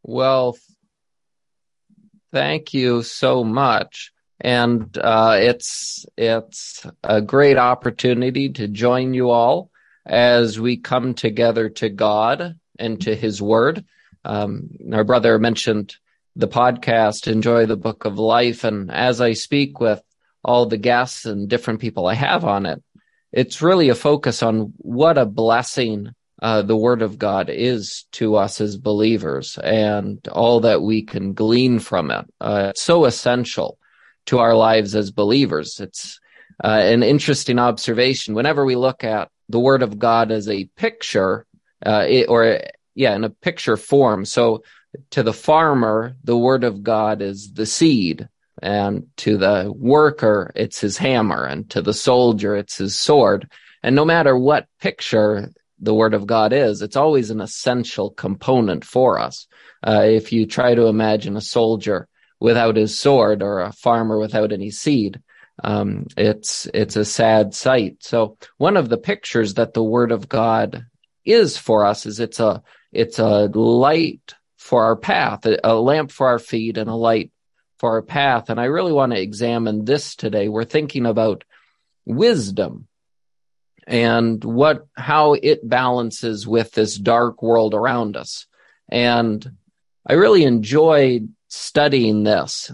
Well, thank you so much. And it's a great opportunity to join you all as we come together to God and to His Word. Our brother mentioned the podcast, Enjoy the Book of Life. And as I speak with all the guests and different people I have on it, it's really a focus on what a blessing the Word of God is to us as believers and all that we can glean from it. It's so essential to our lives as believers. It's an interesting observation. Whenever we look at the Word of God as a picture, in a picture form. So to the farmer, the Word of God is the seed. And to the worker, it's his hammer. And to the soldier, it's his sword. And no matter what picture the Word of God is, it's always an essential component for us. If you try to imagine a soldier without his sword or a farmer without any seed, it's a sad sight. So one of the pictures that the Word of God is for us is it's a light for our path, a lamp for our feet and a light for our path. And I really want to examine this today. We're thinking about wisdom and how it balances with this dark world around us. And I really enjoyed studying this.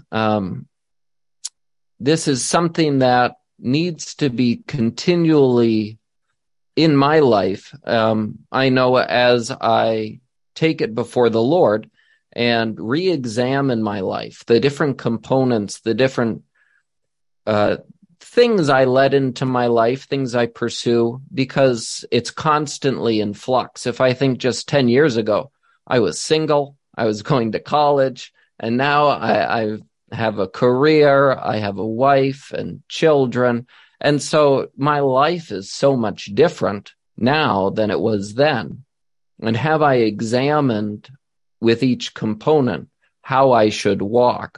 This is something that needs to be continually in my life. I know as I take it before the Lord and re-examine my life, the different components, the different things I let into my life, things I pursue, because it's constantly in flux. If I think just 10 years ago, I was single, I was going to college, and now I have a career, I have a wife and children. And so my life is so much different now than it was then. And have I examined with each component how I should walk?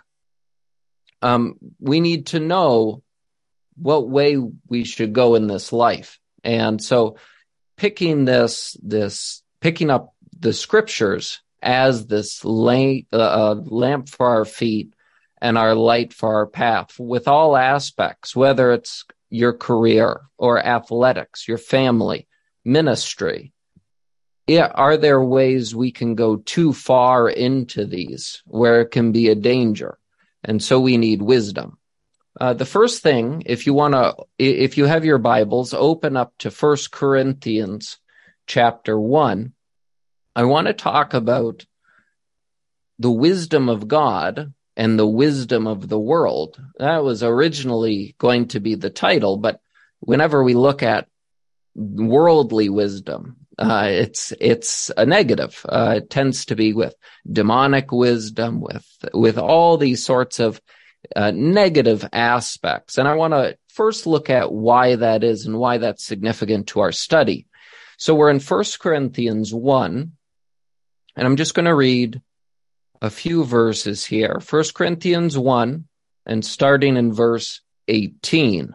We need to know what way we should go in this life. And so picking up the scriptures as this lamp for our feet and our light for our path with all aspects, whether it's your career or athletics, your family, ministry. Are there ways we can go too far into these where it can be a danger? And so we need wisdom. The first thing, if you have your Bibles, open up to 1 Corinthians chapter 1. I want to talk about the wisdom of God and the wisdom of the world. That was originally going to be the title, but whenever we look at worldly wisdom, it's a negative. It tends to be with demonic wisdom, with all these sorts of negative aspects. And I want to first look at why that is and why that's significant to our study. So we're in 1 Corinthians 1, and I'm just going to read a few verses here. 1 Corinthians 1, and starting in verse 18.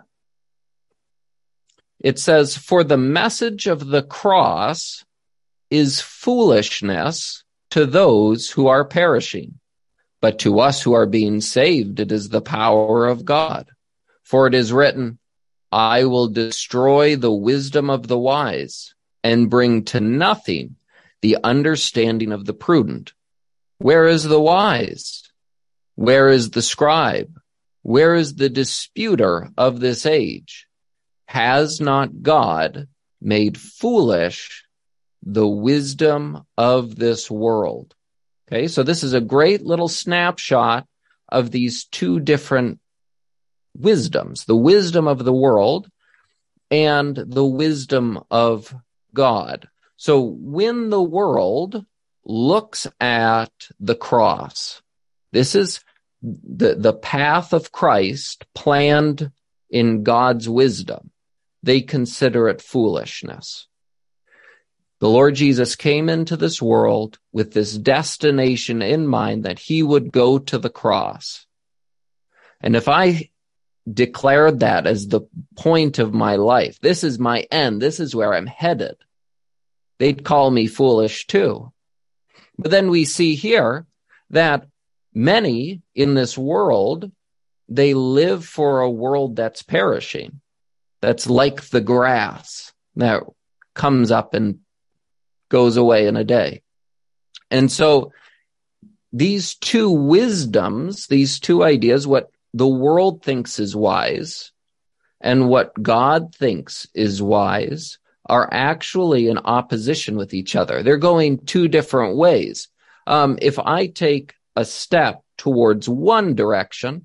It says, "For the message of the cross is foolishness to those who are perishing, but to us who are being saved, it is the power of God. For it is written, I will destroy the wisdom of the wise and bring to nothing the understanding of the prudent. Where is the wise? Where is the scribe? Where is the disputer of this age? Has not God made foolish the wisdom of this world?" Okay, so this is a great little snapshot of these two different wisdoms, the wisdom of the world and the wisdom of God. So when the world looks at the cross, this is the path of Christ planned in God's wisdom. They consider it foolishness. The Lord Jesus came into this world with this destination in mind that he would go to the cross. And if I declared that as the point of my life, this is my end, this is where I'm headed, they'd call me foolish too. But then we see here that many in this world, they live for a world that's perishing, that's like the grass that comes up and goes away in a day. And so these two wisdoms, these two ideas, what the world thinks is wise and what God thinks is wise, are actually in opposition with each other. They're going two different ways. If I take a step towards one direction,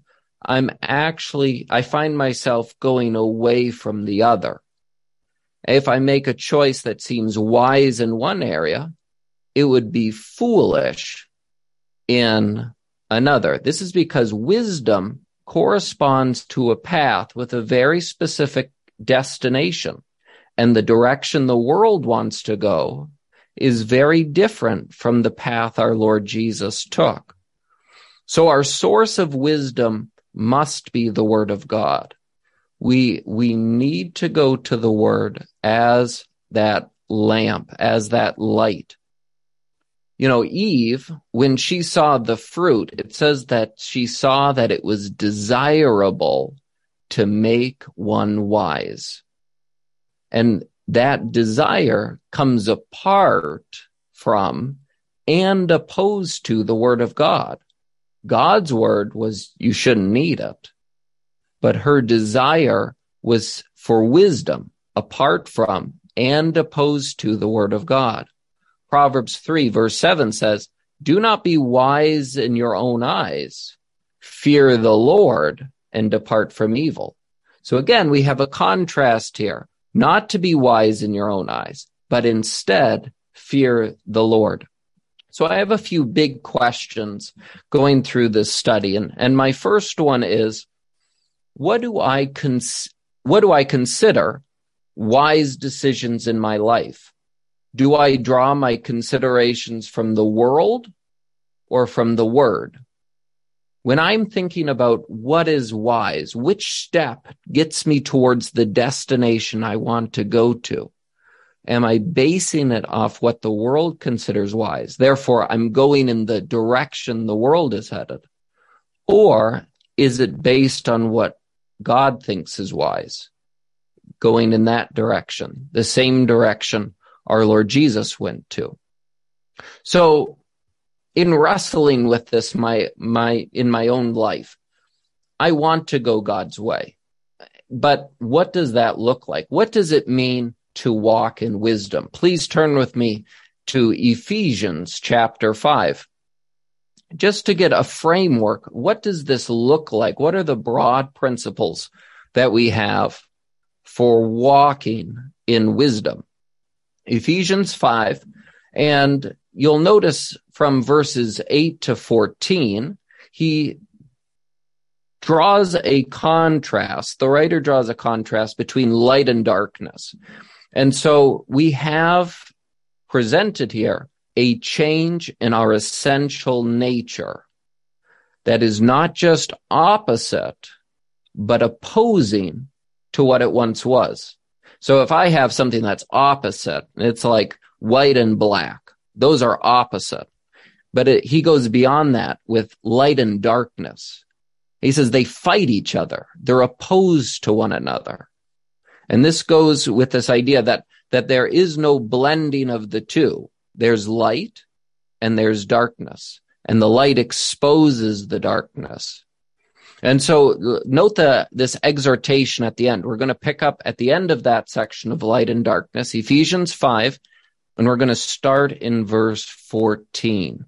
I find myself going away from the other. If I make a choice that seems wise in one area, it would be foolish in another. This is because wisdom corresponds to a path with a very specific destination, and the direction the world wants to go is very different from the path our Lord Jesus took. So our source of wisdom must be the Word of God. We need to go to the Word as that lamp, as that light. You know, Eve, when she saw the fruit, it says that she saw that it was desirable to make one wise. And that desire comes apart from and opposed to the Word of God. God's word was, you shouldn't eat it. But her desire was for wisdom, apart from and opposed to the Word of God. Proverbs 3 verse 7 says, do not be wise in your own eyes. Fear the Lord and depart from evil. So again, we have a contrast here. Not to be wise in your own eyes, but instead fear the Lord. So I have a few big questions going through this study. And my first one is, what do I consider wise decisions in my life? Do I draw my considerations from the world or from the Word? When I'm thinking about what is wise, which step gets me towards the destination I want to go to, am I basing it off what the world considers wise? Therefore, I'm going in the direction the world is headed. Or is it based on what God thinks is wise? Going in that direction, the same direction our Lord Jesus went to. So in wrestling with this in my own life, I want to go God's way. But what does that look like? What does it mean to walk in wisdom? Please turn with me to Ephesians chapter 5. Just to get a framework, what does this look like? What are the broad principles that we have for walking in wisdom? Ephesians 5, and you'll notice from verses 8 to 14, he draws a contrast. The writer draws a contrast between light and darkness. And so we have presented here a change in our essential nature that is not just opposite, but opposing to what it once was. So if I have something that's opposite, it's like white and black. Those are opposite. But he goes beyond that with light and darkness. He says they fight each other. They're opposed to one another. And this goes with this idea that there is no blending of the two. There's light and there's darkness. And the light exposes the darkness. And so note this exhortation at the end. We're going to pick up at the end of that section of light and darkness, Ephesians 5, and we're going to start in verse 14.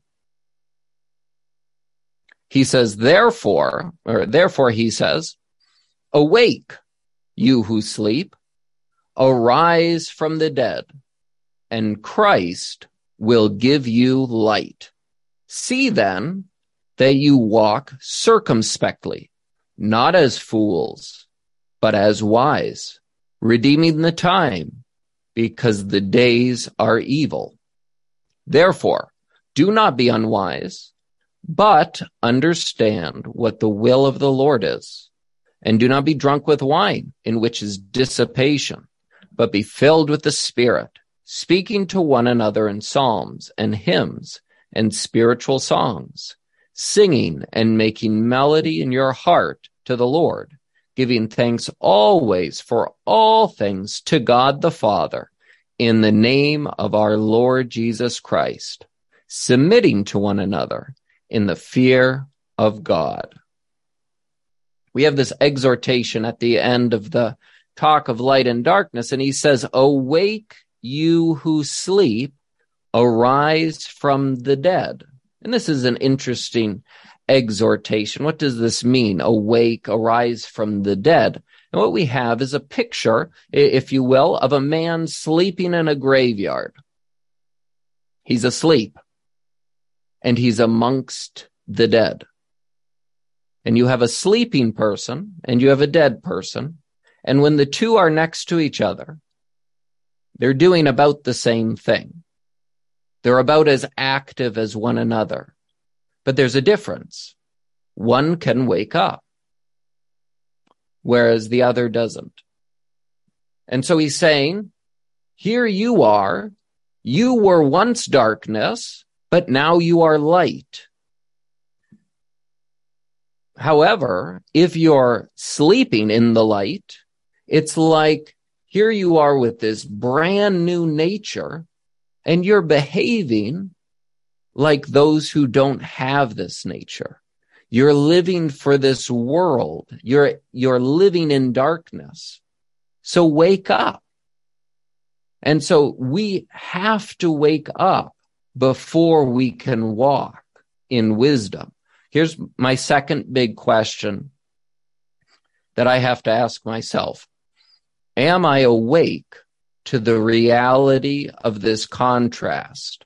He says, therefore he says, awake, you who sleep, arise from the dead, and Christ will give you light. See then that you walk circumspectly, not as fools, but as wise, redeeming the time, because the days are evil. Therefore, do not be unwise, but understand what the will of the Lord is. And do not be drunk with wine, in which is dissipation, but be filled with the Spirit, speaking to one another in psalms and hymns and spiritual songs, singing and making melody in your heart to the Lord, giving thanks always for all things to God the Father, in the name of our Lord Jesus Christ, submitting to one another in the fear of God. We have this exhortation at the end of the talk of light and darkness, and he says, "Awake, you who sleep, arise from the dead." And this is an interesting exhortation. What does this mean? Awake, arise from the dead. And what we have is a picture, if you will, of a man sleeping in a graveyard. He's asleep, and he's amongst the dead. And you have a sleeping person, and you have a dead person. And when the two are next to each other, they're doing about the same thing. They're about as active as one another. But there's a difference. One can wake up, whereas the other doesn't. And so he's saying, here you are. You were once darkness, but now you are light. However, if you're sleeping in the light, it's like here you are with this brand new nature, and you're behaving like those who don't have this nature. You're living for this world. You're living in darkness. So wake up. And so we have to wake up before we can walk in wisdom. Here's my second big question that I have to ask myself. Am I awake to the reality of this contrast?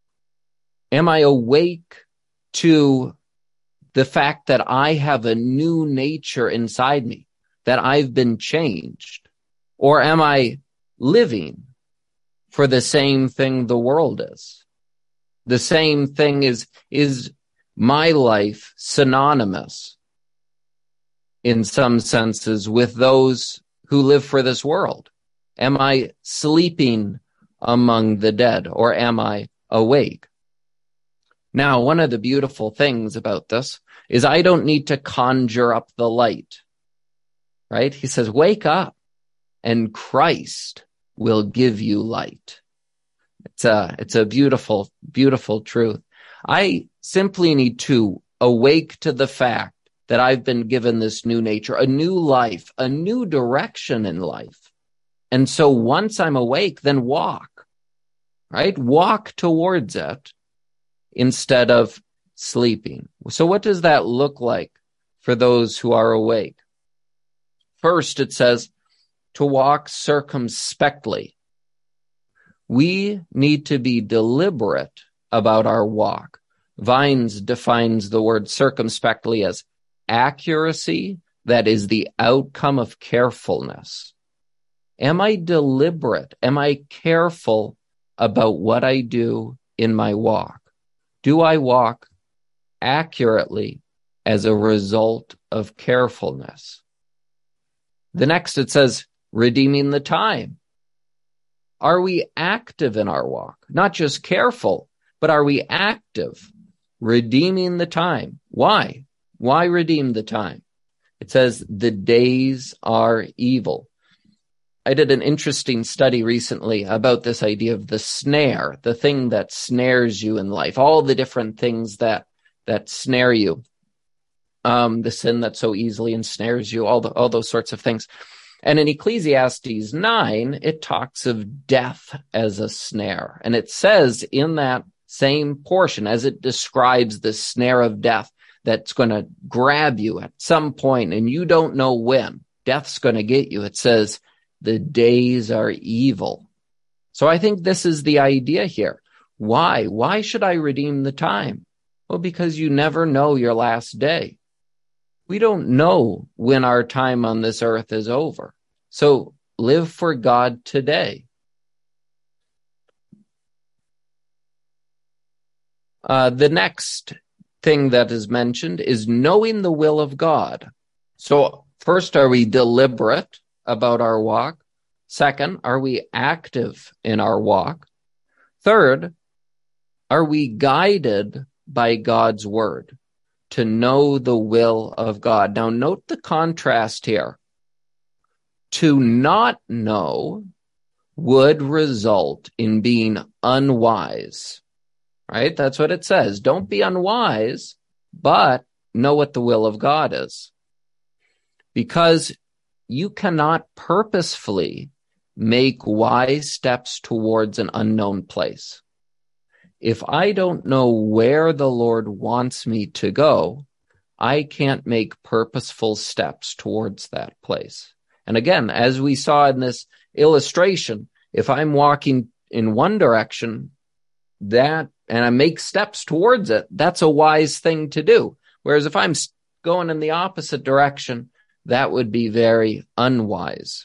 Am I awake to the fact that I have a new nature inside me, that I've been changed? Or am I living for the same thing the world is? The same thing is my life synonymous in some senses with those who live for this world? Am I sleeping among the dead, or am I awake? Now, one of the beautiful things about this is I don't need to conjure up the light, right? He says, wake up and Christ will give you light. It's a beautiful, beautiful truth. I simply need to awake to the fact that I've been given this new nature, a new life, a new direction in life. And so once I'm awake, then walk, right? Walk towards it instead of sleeping. So what does that look like for those who are awake? First, it says to walk circumspectly. We need to be deliberate about our walk. Vines defines the word circumspectly as accuracy that is the outcome of carefulness. Am I deliberate? Am I careful about what I do in my walk? Do I walk accurately as a result of carefulness? The next, it says, redeeming the time. Are we active in our walk? Not just careful, but are we active? Redeeming the time. Why? Why redeem the time? It says the days are evil. I did an interesting study recently about this idea of the snare, the thing that snares you in life, all the different things that snare you, the sin that so easily ensnares you, all those sorts of things. And in Ecclesiastes 9, it talks of death as a snare. And it says in that same portion, as it describes the snare of death that's going to grab you at some point and you don't know when, death's going to get you. It says, the days are evil. So I think this is the idea here. Why? Why should I redeem the time? Well, because you never know your last day. We don't know when our time on this earth is over. So live for God today. The next thing that is mentioned is knowing the will of God. So first, are we deliberate about our walk? Second, are we active in our walk? Third, are we guided by God's word? to know the will of God. Now, note the contrast here. To not know would result in being unwise, right? That's what it says. Don't be unwise, but know what the will of God is. Because you cannot purposefully make wise steps towards an unknown place. If I don't know where the Lord wants me to go, I can't make purposeful steps towards that place. And again, as we saw in this illustration, if I'm walking in one direction, and I make steps towards it, that's a wise thing to do. Whereas if I'm going in the opposite direction, that would be very unwise.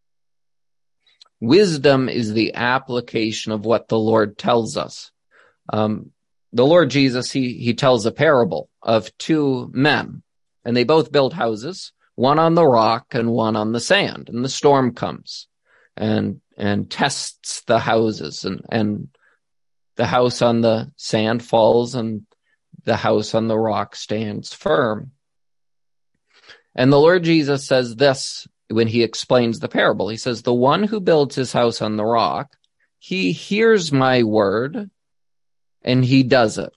Wisdom is the application of what the Lord tells us. The Lord Jesus, he tells a parable of two men, and they both built houses, one on the rock and one on the sand. And the storm comes and tests the houses, and the house on the sand falls and the house on the rock stands firm. And the Lord Jesus says this when he explains the parable. He says, the one who builds his house on the rock, he hears my word and he does it.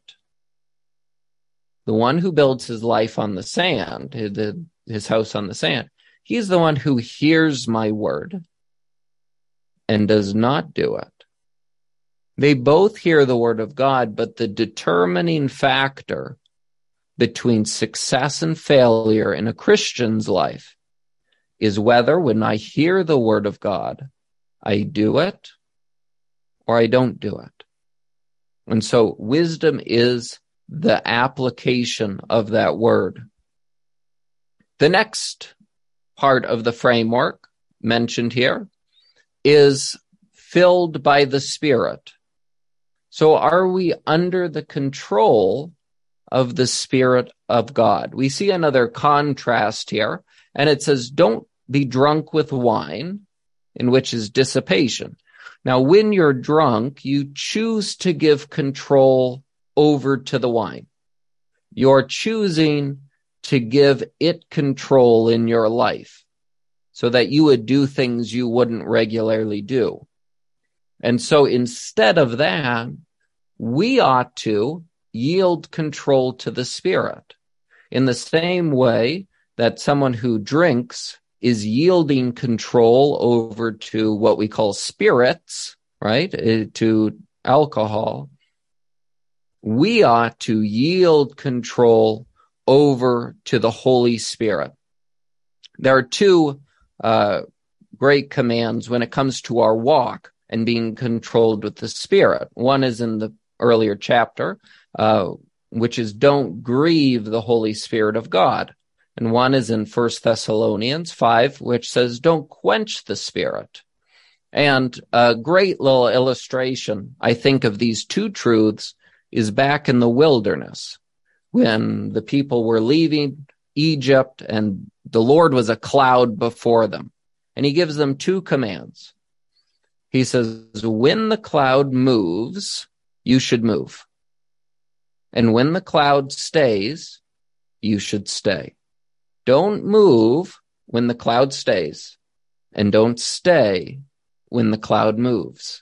The one who builds his life on the sand, his house on the sand, he's the one who hears my word and does not do it. They both hear the word of God, but the determining factor between success and failure in a Christian's life is whether when I hear the word of God, I do it or I don't do it. And so wisdom is the application of that word. The next part of the framework mentioned here is filled by the Spirit. So are we under the control of the Spirit of God? We see another contrast here, and it says, don't be drunk with wine, in which is dissipation. Now, when you're drunk, you choose to give control over to the wine. You're choosing to give it control in your life so that you would do things you wouldn't regularly do. And so instead of that, we ought to yield control to the Spirit in the same way that someone who drinks is yielding control over to what we call spirits, right? To alcohol. We ought to yield control over to the Holy Spirit. There are two great commands when it comes to our walk and being controlled with the Spirit. One is in the earlier chapter, which is don't grieve the Holy Spirit of God. And one is in 1 Thessalonians 5, which says don't quench the Spirit. And a great little illustration, I think, of these two truths is back in the wilderness when the people were leaving Egypt and the Lord was a cloud before them. And he gives them two commands. He says, when the cloud moves, you should move. And when the cloud stays, you should stay. Don't move when the cloud stays, and don't stay when the cloud moves.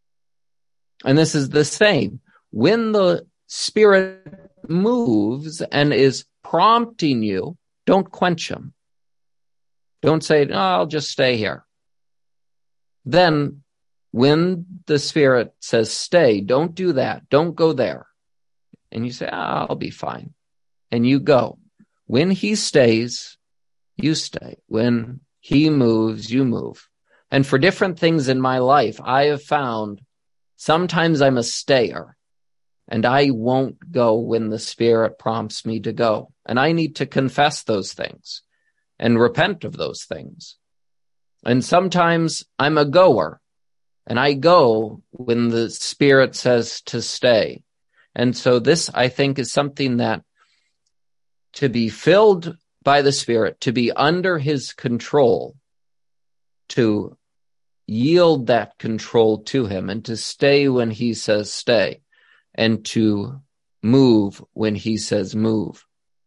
And this is the same. When the Spirit moves and is prompting you, don't quench him. Don't say, oh, I'll just stay here. Then when the Spirit says stay, don't do that. Don't go there. And you say, I'll be fine. And you go. When he stays, you stay. When he moves, you move. And for different things in my life, I have found sometimes I'm a stayer and I won't go when the Spirit prompts me to go. And I need to confess those things and repent of those things. And sometimes I'm a goer and I go when the Spirit says to stay. And so this, I think, is something that to be filled by the Spirit, to be under his control, to yield that control to him and to stay when he says stay and to move when he says move.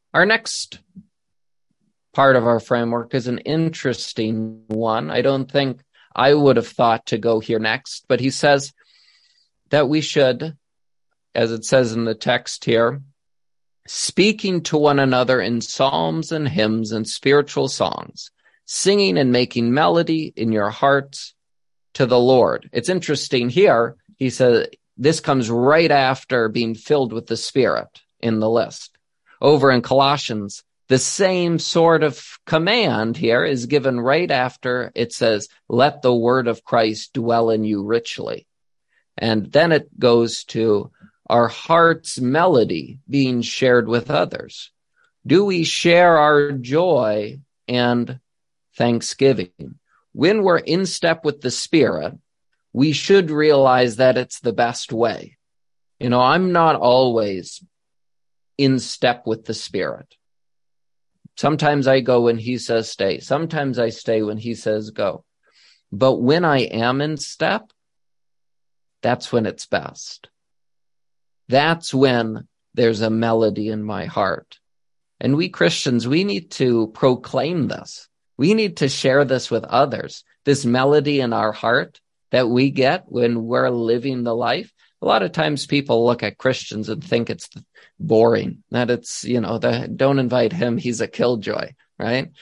Our next part of our framework is an interesting one. I don't think I would have thought to go here next, but he says that we should, as it says in the text here, speaking to one another in psalms and hymns and spiritual songs, singing and making melody in your hearts to the Lord. It's interesting here. He says this comes right after being filled with the Spirit in the list. Over in Colossians, the same sort of command here is given right after it says, let the word of Christ dwell in you richly. And then it goes to our heart's melody being shared with others. Do we share our joy and thanksgiving? When we're in step with the Spirit, we should realize that it's the best way. I'm not always in step with the Spirit. Sometimes I go when he says stay. Sometimes I stay when he says go. But when I am in step, that's when it's best. That's when there's a melody in my heart. And we Christians, we need to proclaim this. We need to share this with others. This melody in our heart that we get when we're living the life. A lot of times people look at Christians and think it's boring, that it's, don't invite him. He's a killjoy, right?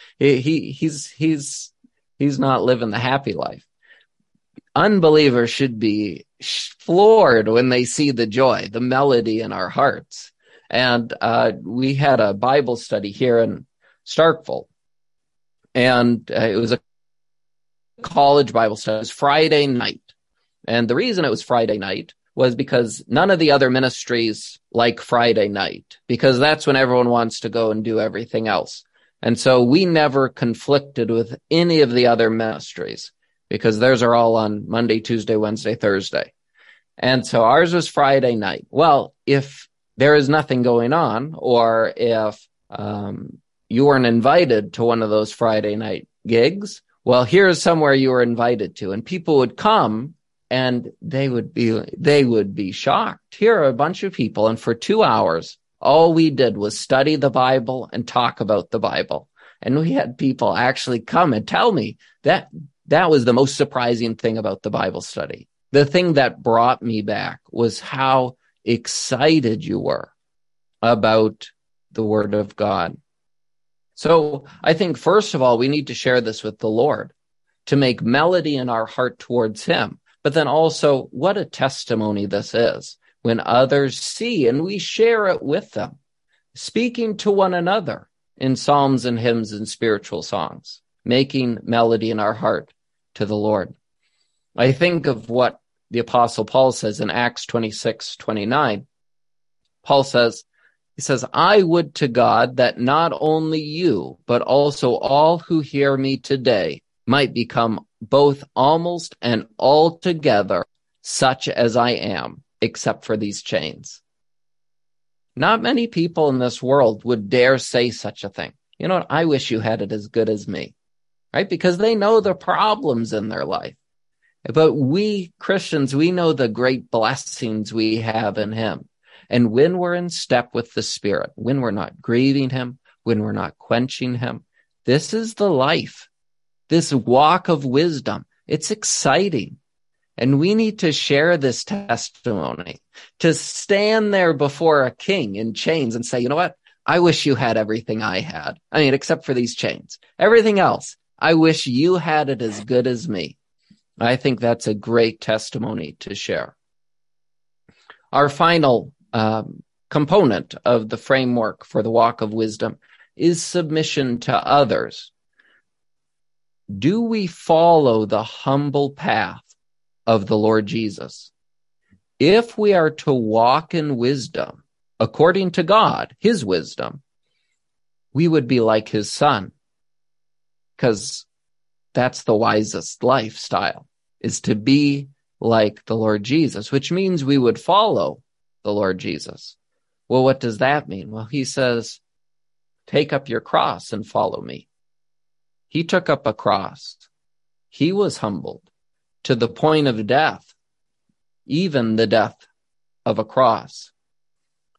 He's not living the happy life. Unbelievers should be floored when they see the joy, the melody in our hearts. And we had a Bible study here in Starkville, and it was a college Bible study. It was Friday night. And the reason it was Friday night was because none of the other ministries like Friday night, because that's when everyone wants to go and do everything else. And so we never conflicted with any of the other ministries because theirs are all on Monday, Tuesday, Wednesday, Thursday. And so ours was Friday night. Well, if there is nothing going on, or if you weren't invited to one of those Friday night gigs, well, here's somewhere you were invited to, and people would come and they would be shocked. Here are a bunch of people, and for 2 hours, all we did was study the Bible and talk about the Bible. And we had people actually come and tell me that was the most surprising thing about the Bible study. The thing that brought me back was how excited you were about the Word of God. So I think, first of all, we need to share this with the Lord to make melody in our heart towards him. But then also, what a testimony this is when others see and we share it with them, speaking to one another in psalms and hymns and spiritual songs, making melody in our heart to the Lord. I think of what the Apostle Paul says in Acts 26:29. Paul says, he says, I would to God that not only you, but also all who hear me today might become both almost and altogether such as I am, except for these chains. Not many people in this world would dare say such a thing. You know what? I wish you had it as good as me, right? Because they know the problems in their life. But we Christians, we know the great blessings we have in him. And when we're in step with the Spirit, when we're not grieving him, when we're not quenching him, this is the life, this walk of wisdom. It's exciting. And we need to share this testimony, to stand there before a king in chains and say, you know what? I wish you had everything I had. I mean, except for these chains. Everything else, I wish you had it as good as me. I think that's a great testimony to share. Our final component of the framework for the walk of wisdom is submission to others. Do we follow the humble path of the Lord Jesus? If we are to walk in wisdom, according to God, his wisdom, we would be like his son, because that's the wisest lifestyle, is to be like the Lord Jesus, which means we would follow the Lord Jesus. Well, what does that mean? Well, he says, take up your cross and follow me. He took up a cross. He was humbled to the point of death, even the death of a cross.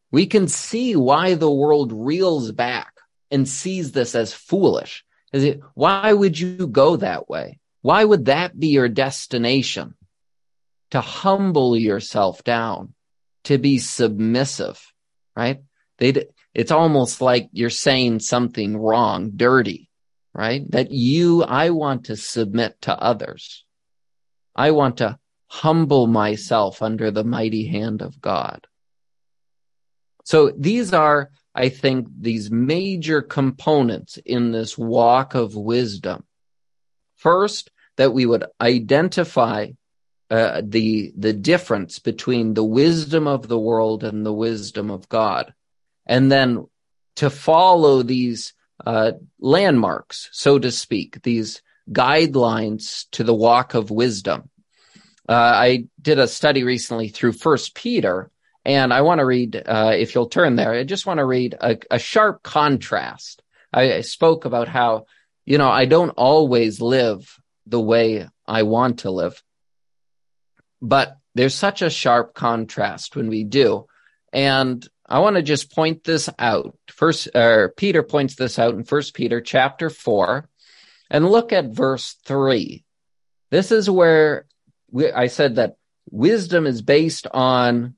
We can see why the world reels back and sees this as foolish. Why would you go that way? Why would that be your destination? To humble yourself down, to be submissive, right? It's almost like you're saying something wrong, dirty, right? I want to submit to others. I want to humble myself under the mighty hand of God. So these are, I think, these major components in this walk of wisdom. First, that we would identify the difference between the wisdom of the world and the wisdom of God. And then to follow these landmarks, so to speak, these guidelines to the walk of wisdom. I did a study recently through 1 Peter, and I want to read, if you'll turn there, I just want to read a sharp contrast. I spoke about how, I don't always live the way I want to live. But there's such a sharp contrast when we do. And I want to just point this out. Peter points this out in 1 Peter chapter 4. And look at verse 3. This is where I said that wisdom is based on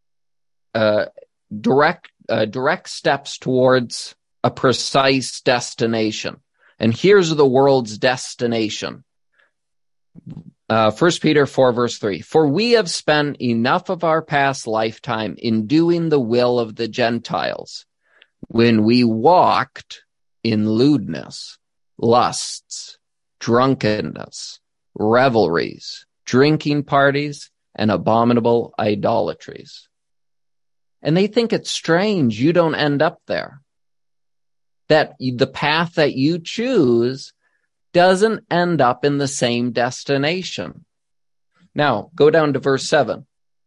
direct steps towards a precise destination. And here's the world's destination. 1 Peter 4, verse 3, for we have spent enough of our past lifetime in doing the will of the Gentiles, when we walked in lewdness, lusts, drunkenness, revelries, drinking parties, and abominable idolatries. And they think it's strange you don't end up there. That the path that you choose doesn't end up in the same destination. Now, go down to verse 7.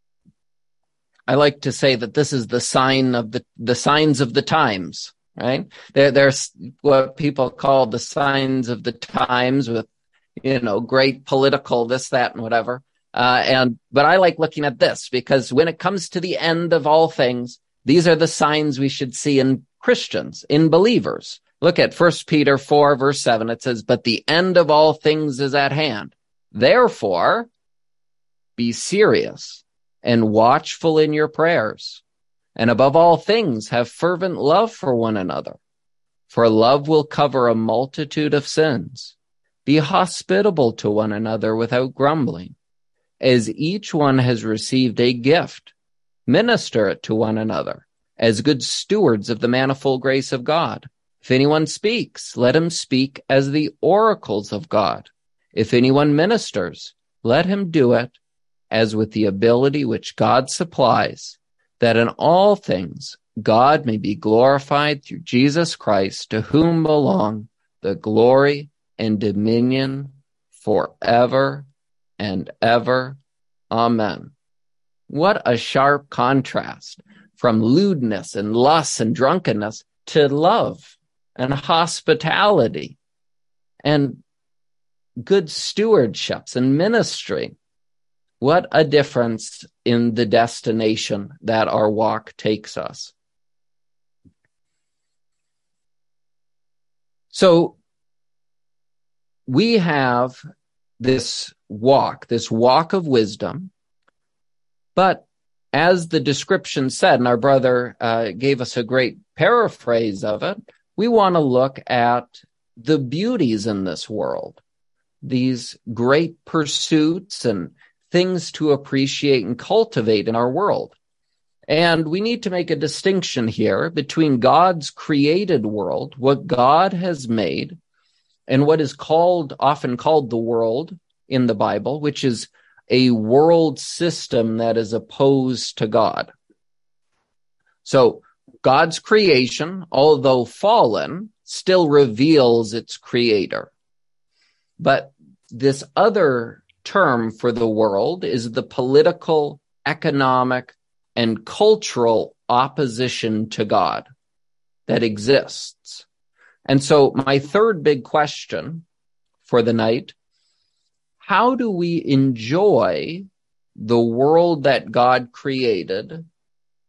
I like to say that this is the sign of the signs of the times, right? There's what people call the signs of the times with, great political this, that, and whatever. But I like looking at this because when it comes to the end of all things, these are the signs we should see in Christians, in believers. Look at 1 Peter 4, verse 7. It says, but the end of all things is at hand. Therefore, be serious and watchful in your prayers. And above all things, have fervent love for one another. For love will cover a multitude of sins. Be hospitable to one another without grumbling. As each one has received a gift, minister it to one another as good stewards of the manifold grace of God. If anyone speaks, let him speak as the oracles of God. If anyone ministers, let him do it as with the ability which God supplies, that in all things God may be glorified through Jesus Christ, to whom belong the glory and dominion forever and ever. Amen. What a sharp contrast from lewdness and lust and drunkenness to love and hospitality and good stewardships and ministry. What a difference in the destination that our walk takes us. So we have this walk of wisdom, but as the description said, and our brother gave us a great paraphrase of it, we want to look at the beauties in this world, these great pursuits and things to appreciate and cultivate in our world. And we need to make a distinction here between God's created world, what God has made, and what is often called the world in the Bible, which is a world system that is opposed to God. So God's creation, although fallen, still reveals its creator. But this other term for the world is the political, economic, and cultural opposition to God that exists. And so my third big question for the night, how do we enjoy the world that God created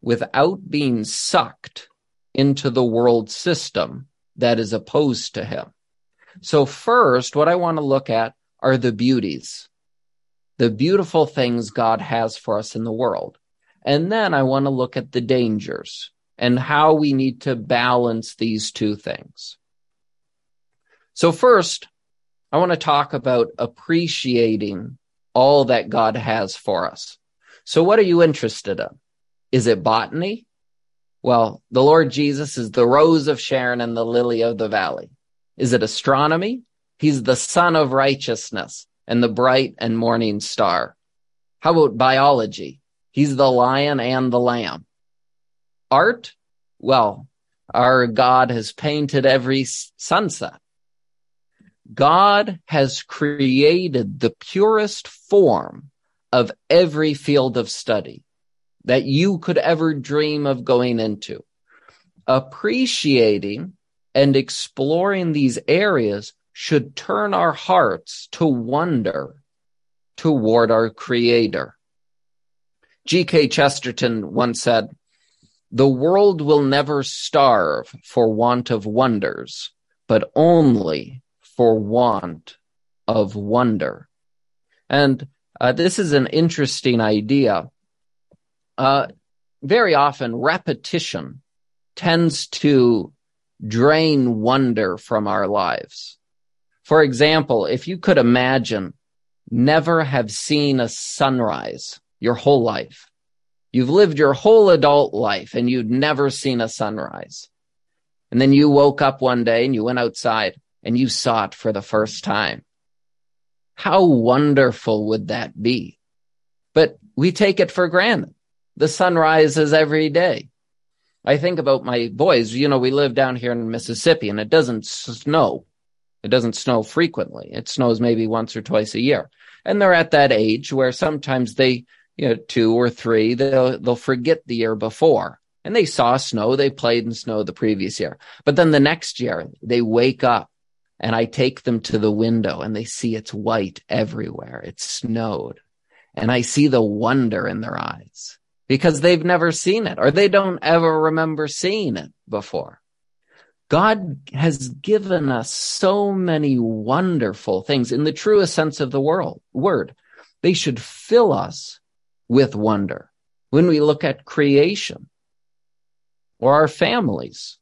without being sucked into the world system that is opposed to him. So first, what I want to look at are the beauties, the beautiful things God has for us in the world. And then I want to look at the dangers and how we need to balance these two things. So first, I want to talk about appreciating all that God has for us. So what are you interested in? Is it botany? Well, the Lord Jesus is the rose of Sharon and the lily of the valley. Is it astronomy? He's the sun of righteousness and the bright and morning star. How about biology? He's the lion and the lamb. Art? Well, our God has painted every sunset. God has created the purest form of every field of study that you could ever dream of going into. Appreciating and exploring these areas should turn our hearts to wonder toward our Creator. G.K. Chesterton once said, "The world will never starve for want of wonders, but only for want of wonder." And this is an interesting idea. Very often, repetition tends to drain wonder from our lives. For example, if you could imagine never have seen a sunrise your whole life, you've lived your whole adult life and you'd never seen a sunrise. And then you woke up one day and you went outside and you saw it for the first time. How wonderful would that be? But we take it for granted. The sun rises every day. I think about my boys. We live down here in Mississippi and it doesn't snow. It doesn't snow frequently. It snows maybe once or twice a year. And they're at that age where sometimes they, 2 or 3, they'll forget the year before. And they saw snow. They played in snow the previous year. But then the next year they wake up and I take them to the window and they see it's white everywhere. It snowed. And I see the wonder in their eyes because they've never seen it or they don't ever remember seeing it before. God has given us so many wonderful things in the truest sense of the word. They should fill us with wonder when we look at creation or our families.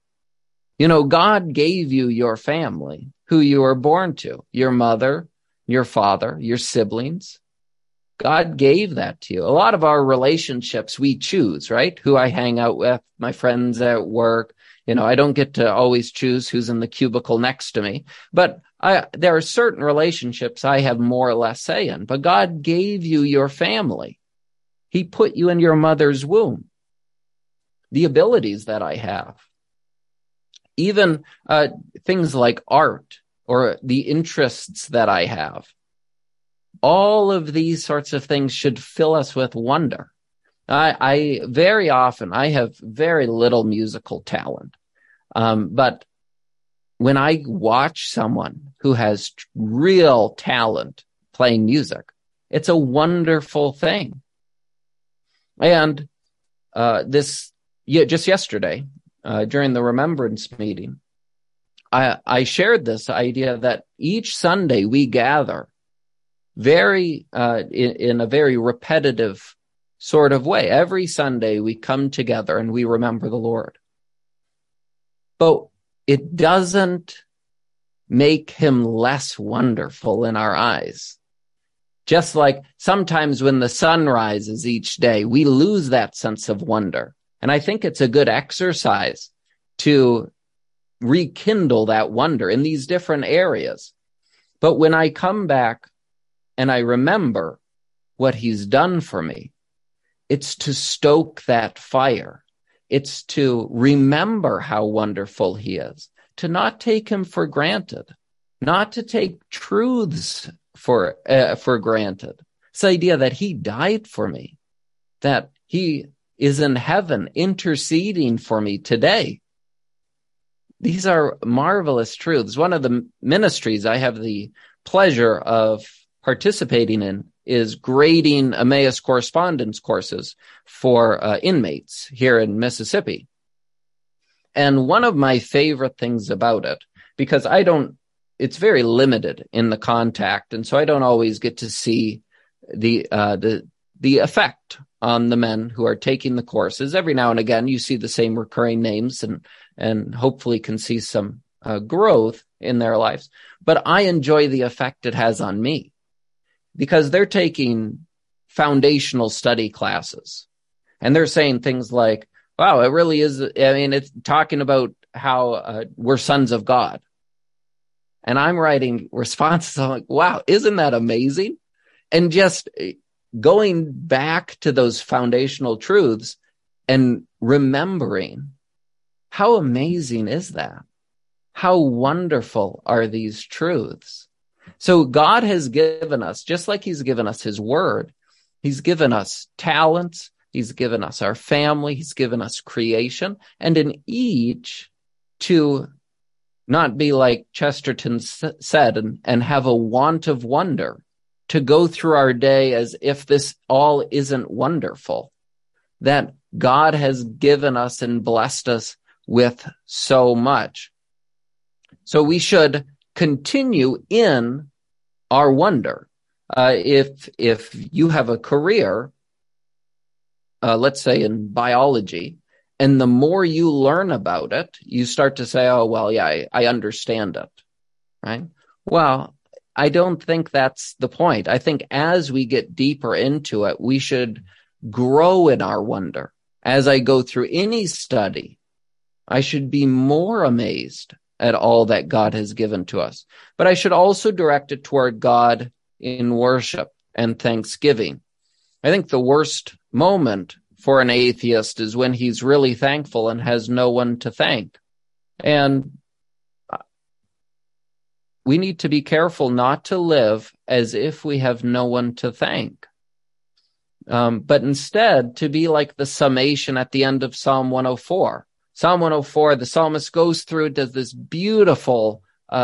God gave you your family, who you were born to, your mother, your father, your siblings. God gave that to you. A lot of our relationships we choose, right? Who I hang out with, my friends at work. I don't get to always choose who's in the cubicle next to me, but there are certain relationships I have more or less say in, but God gave you your family. He put you in your mother's womb. The abilities that I have, even things like art or the interests that I have, all of these sorts of things should fill us with wonder. I very often, I have very little musical talent. But when I watch someone who has real talent playing music, it's a wonderful thing. And just yesterday, during the remembrance meeting, I shared this idea that each Sunday we gather in a very repetitive sort of way. Every Sunday we come together and we remember the Lord. But it doesn't make him less wonderful in our eyes. Just like sometimes when the sun rises each day, we lose that sense of wonder. And I think it's a good exercise to rekindle that wonder in these different areas. But when I come back and I remember what he's done for me, it's to stoke that fire. It's to remember how wonderful he is, to not take him for granted, not to take truths for granted. This idea that he died for me, that he is in heaven interceding for me today. These are marvelous truths. One of the ministries I have the pleasure of participating in is grading Emmaus correspondence courses for inmates here in Mississippi. And one of my favorite things about it, because it's very limited in the contact, and so I don't always get to see the effect on the men who are taking the courses. Every now and again, you see the same recurring names and hopefully can see some growth in their lives. But I enjoy the effect it has on me because they're taking foundational study classes and they're saying things like, wow, it really is. I mean, it's talking about how we're sons of God. And I'm writing responses. I'm like, wow, isn't that amazing? And just going back to those foundational truths and remembering how amazing is that? How wonderful are these truths? So God has given us, just like he's given us his word, he's given us talents, he's given us our family, he's given us creation, and in each to not be like Chesterton said and have a want of wonder, to go through our day as if this all isn't wonderful, that God has given us and blessed us with so much. So we should continue in our wonder. If you have a career, let's say in biology, and the more you learn about it, you start to say, oh, well, yeah, I understand it, right? Well, I don't think that's the point. I think as we get deeper into it, we should grow in our wonder. As I go through any study, I should be more amazed at all that God has given to us. But I should also direct it toward God in worship and thanksgiving. I think the worst moment for an atheist is when he's really thankful and has no one to thank. And we need to be careful not to live as if we have no one to thank, but instead to be like the summation at the end of Psalm 104. Psalm 104, the psalmist goes through, does this beautiful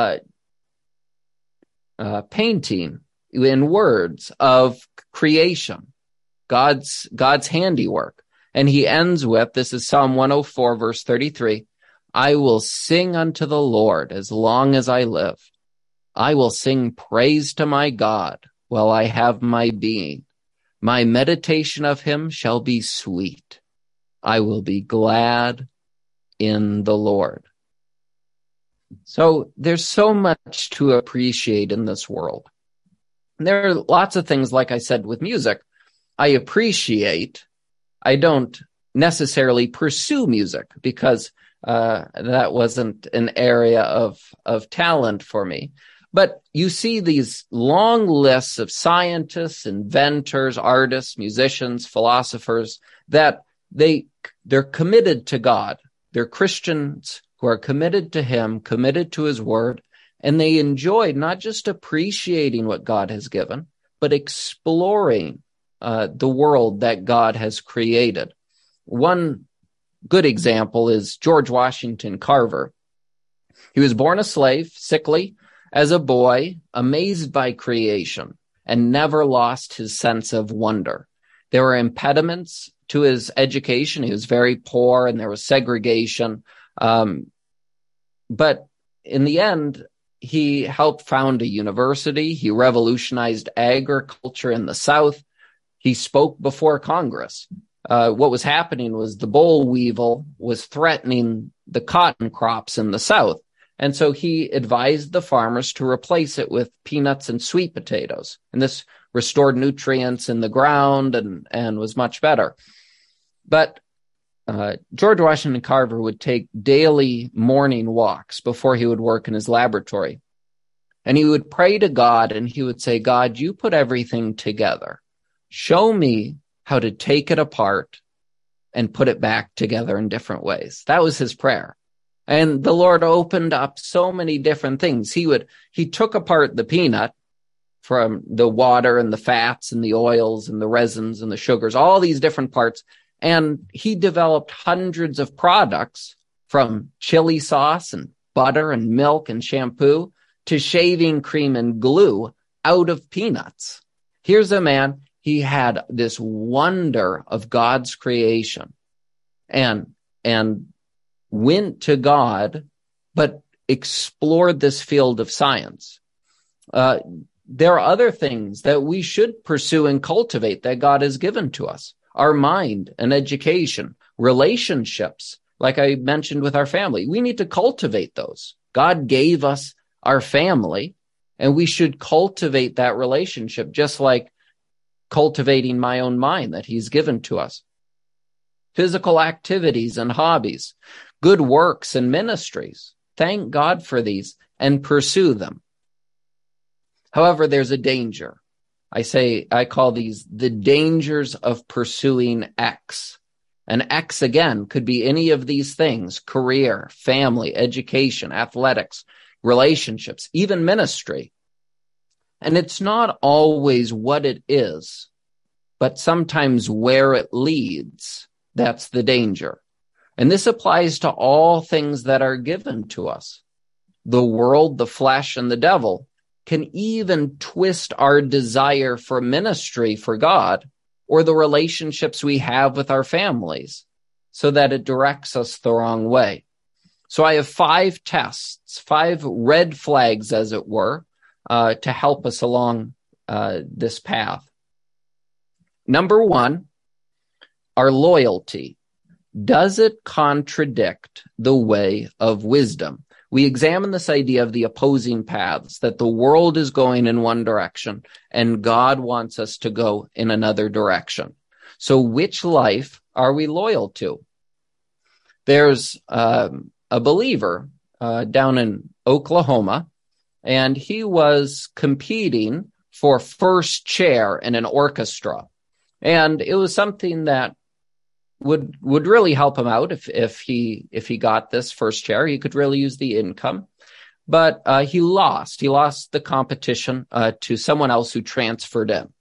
painting in words of creation, God's handiwork. And he ends with, this is Psalm 104, verse 33, I will sing unto the Lord as long as I live. I will sing praise to my God while I have my being. My meditation of him shall be sweet. I will be glad in the Lord. So there's so much to appreciate in this world. There are lots of things, like I said, with music, I appreciate. I don't necessarily pursue music because that wasn't an area of talent for me. But you see these long lists of scientists, inventors, artists, musicians, philosophers, that they're committed to God. They're Christians who are committed to him, committed to his word, and they enjoyed not just appreciating what God has given, but exploring the world that God has created. One good example is George Washington Carver. He was born a slave, sickly, as a boy, amazed by creation, and never lost his sense of wonder. There were impediments to his education. He was very poor, and there was segregation. But in the end, he helped found a university. He revolutionized agriculture in the South. He spoke before Congress. What was happening was the boll weevil was threatening the cotton crops in the South. And so he advised the farmers to replace it with peanuts and sweet potatoes. And this restored nutrients in the ground and was much better. But George Washington Carver would take daily morning walks before he would work in his laboratory. And he would pray to God and he would say, God, you put everything together. Show me how to take it apart and put it back together in different ways. That was his prayer. And the Lord opened up so many different things. He took apart the peanut from the water and the fats and the oils and the resins and the sugars, all these different parts. And he developed hundreds of products from chili sauce and butter and milk and shampoo to shaving cream and glue out of peanuts. Here's a man, he had this wonder of God's creation and went to God, but explored this field of science. There are other things that we should pursue and cultivate that God has given to us. Our mind and education, relationships, like I mentioned with our family. We need to cultivate those. God gave us our family, and we should cultivate that relationship, just like cultivating my own mind that he's given to us. Physical activities and hobbies, good works and ministries. Thank God for these and pursue them. However, there's a danger. I call these the dangers of pursuing X. And X, again, could be any of these things: career, family, education, athletics, relationships, even ministry. And it's not always what it is, but sometimes where it leads. That's the danger. And this applies to all things that are given to us. The world, the flesh, and the devil can even twist our desire for ministry for God or the relationships we have with our families so that it directs us the wrong way. So I have 5 tests, 5 red flags, as it were, to help us along this path. Number 1, our loyalty. Does it contradict the way of wisdom? We examine this idea of the opposing paths, that the world is going in one direction and God wants us to go in another direction. So which life are we loyal to? There's a believer down in Oklahoma, and he was competing for first chair in an orchestra. And it was something that would really help him out if he got this first chair. He could really use the income. But he lost. He lost the competition to someone else who transferred in.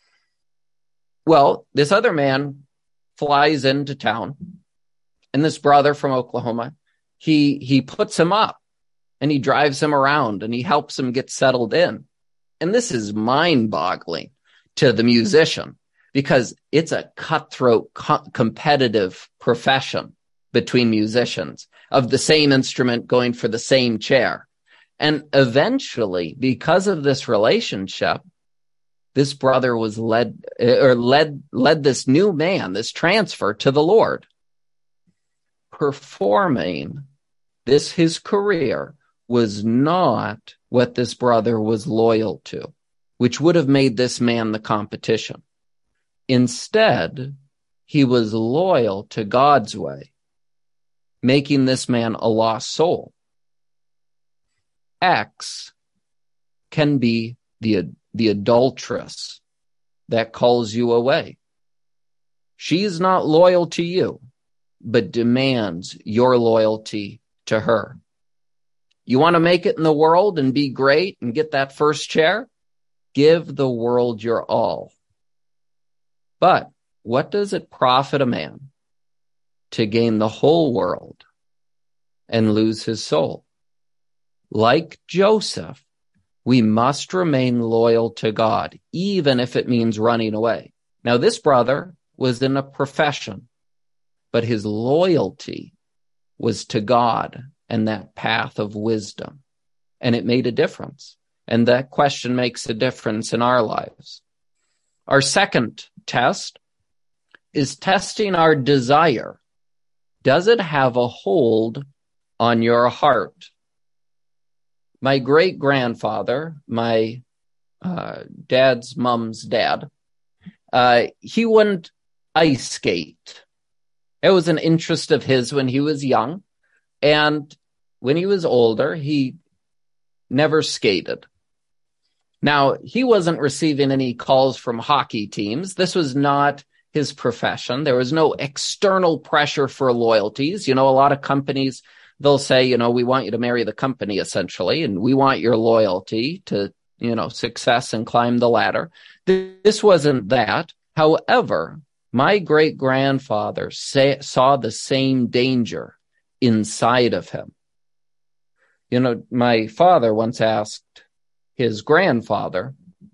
Well, this other man flies into town, and this brother from Oklahoma, he puts him up, and he drives him around, and he helps him get settled in. And this is mind-boggling to the musician, because it's a cutthroat, competitive profession between musicians of the same instrument going for the same chair. And eventually, because of this relationship, this brother was led this new man, this transfer, to the Lord. Performing his career was not what this brother was loyal to, which would have made this man the competition. Instead, he was loyal to God's way, making this man a lost soul. X can be the adulteress that calls you away. She is not loyal to you, but demands your loyalty to her. You want to make it in the world and be great and get that first chair? Give the world your all. But what does it profit a man to gain the whole world and lose his soul? Like Joseph, we must remain loyal to God, even if it means running away. Now, this brother was in a profession, but his loyalty was to God and that path of wisdom. And it made a difference. And that question makes a difference in our lives. Our second test is testing our desire. Does it have a hold on your heart? My great-grandfather, my dad's mom's dad, he wouldn't ice skate. It was an interest of his when he was young. And when he was older, he never skated. Now, he wasn't receiving any calls from hockey teams. This was not his profession. There was no external pressure for loyalties. You know, a lot of companies, they'll say, you know, we want you to marry the company, essentially, and we want your loyalty to, you know, success and climb the ladder. This wasn't that. However, my great-grandfather saw the same danger inside of him. You know, my father once asked his grandfather,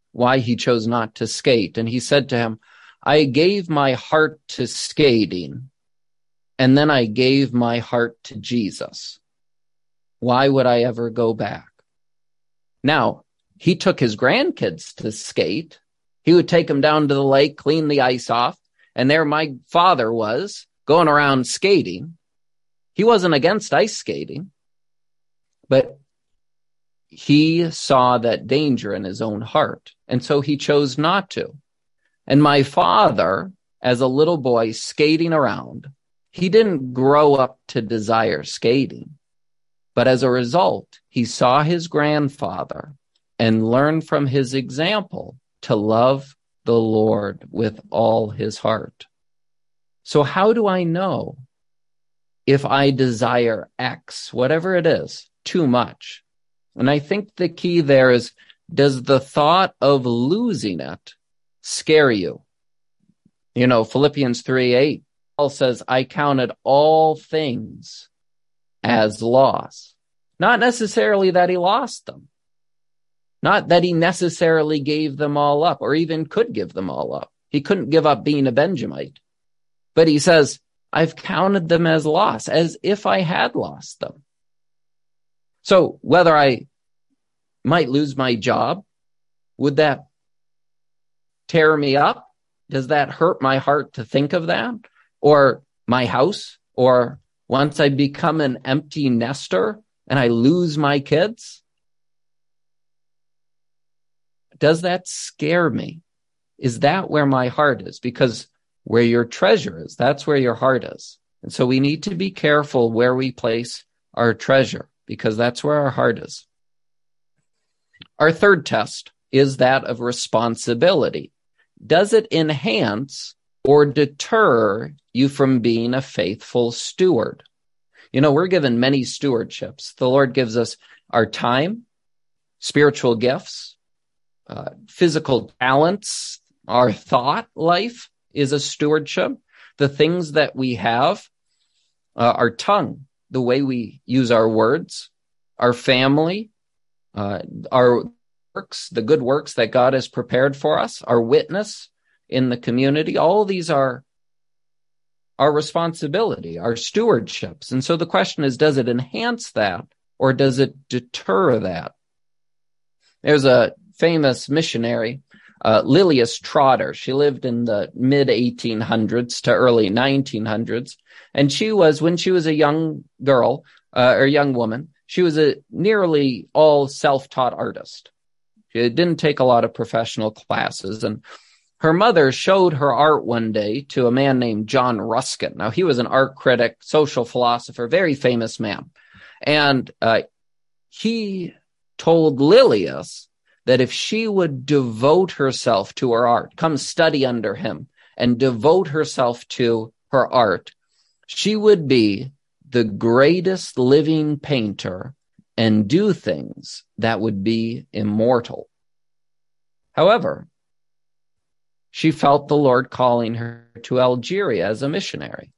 why he chose not to skate. And he said to him, I gave my heart to skating, and then I gave my heart to Jesus. Why would I ever go back? Now, he took his grandkids to skate. He would take them down to the lake, clean the ice off, and there my father was going around skating. He wasn't against ice skating, but he saw that danger in his own heart, and so he chose not to. And my father, as a little boy skating around, he didn't grow up to desire skating, but as a result, he saw his grandfather and learned from his example to love the Lord with all his heart. So how do I know if I desire X, whatever it is, too much? And I think the key there is, does the thought of losing it scare you? You know, Philippians 3:8, Paul says, I counted all things as loss. Not necessarily that he lost them. Not that he necessarily gave them all up or even could give them all up. He couldn't give up being a Benjamite. But he says, I've counted them as loss, as if I had lost them. So whether I might lose my job, would that tear me up? Does that hurt my heart to think of that? Or my house? Or once I become an empty nester and I lose my kids? Does that scare me? Is that where my heart is? Because where your treasure is, that's where your heart is. And so we need to be careful where we place our treasure, because that's where our heart is. Our third test is that of responsibility. Does it enhance or deter you from being a faithful steward? You know, we're given many stewardships. The Lord gives us our time, spiritual gifts, physical talents, our thought life is a stewardship. The things that we have, our tongue, the way we use our words, our family, our works, the good works that God has prepared for us, our witness in the community, all of these are our responsibility, our stewardships. And so the question is, does it enhance that or does it deter that? There's a famous missionary, Lilias Trotter. She lived in the mid 1800s to early 1900s. And she was, when she was a young girl, or young woman, she was a nearly all self-taught artist. She didn't take a lot of professional classes. And her mother showed her art one day to a man named John Ruskin. Now, he was an art critic, social philosopher, very famous man. And he told Lilias that if she would devote herself to her art, come study under him and devote herself to her art, she would be the greatest living painter and do things that would be immortal. However, she felt the Lord calling her to Algeria as a missionary.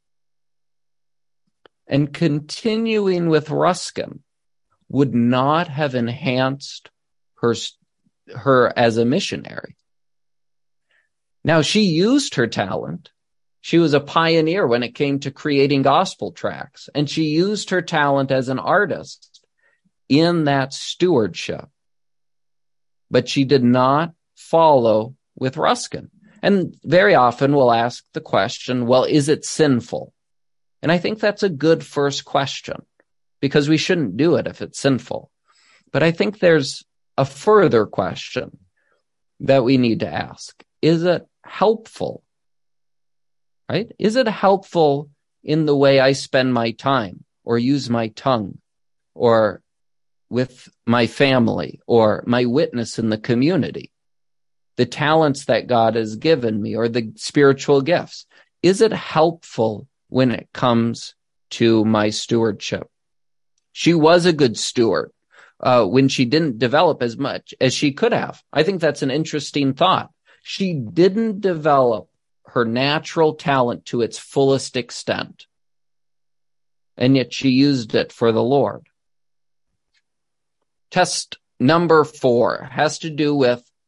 And continuing with Ruskin would not have enhanced her as a missionary. Now, she used her talent. She was a pioneer when it came to creating gospel tracts, and she used her talent as an artist in that stewardship. But she did not follow with Ruskin. And very often we'll ask the question, well, is it sinful? And I think that's a good first question, because we shouldn't do it if it's sinful. But I think there's a further question that we need to ask. Is it helpful? Right? Is it helpful in the way I spend my time or use my tongue or with my family or my witness in the community? The talents that God has given me or the spiritual gifts. Is it helpful when it comes to my stewardship? She was a good steward when she didn't develop as much as she could have. I think that's an interesting thought. She didn't develop her natural talent to its fullest extent, and yet she used it for the Lord. Test number 4 has to do with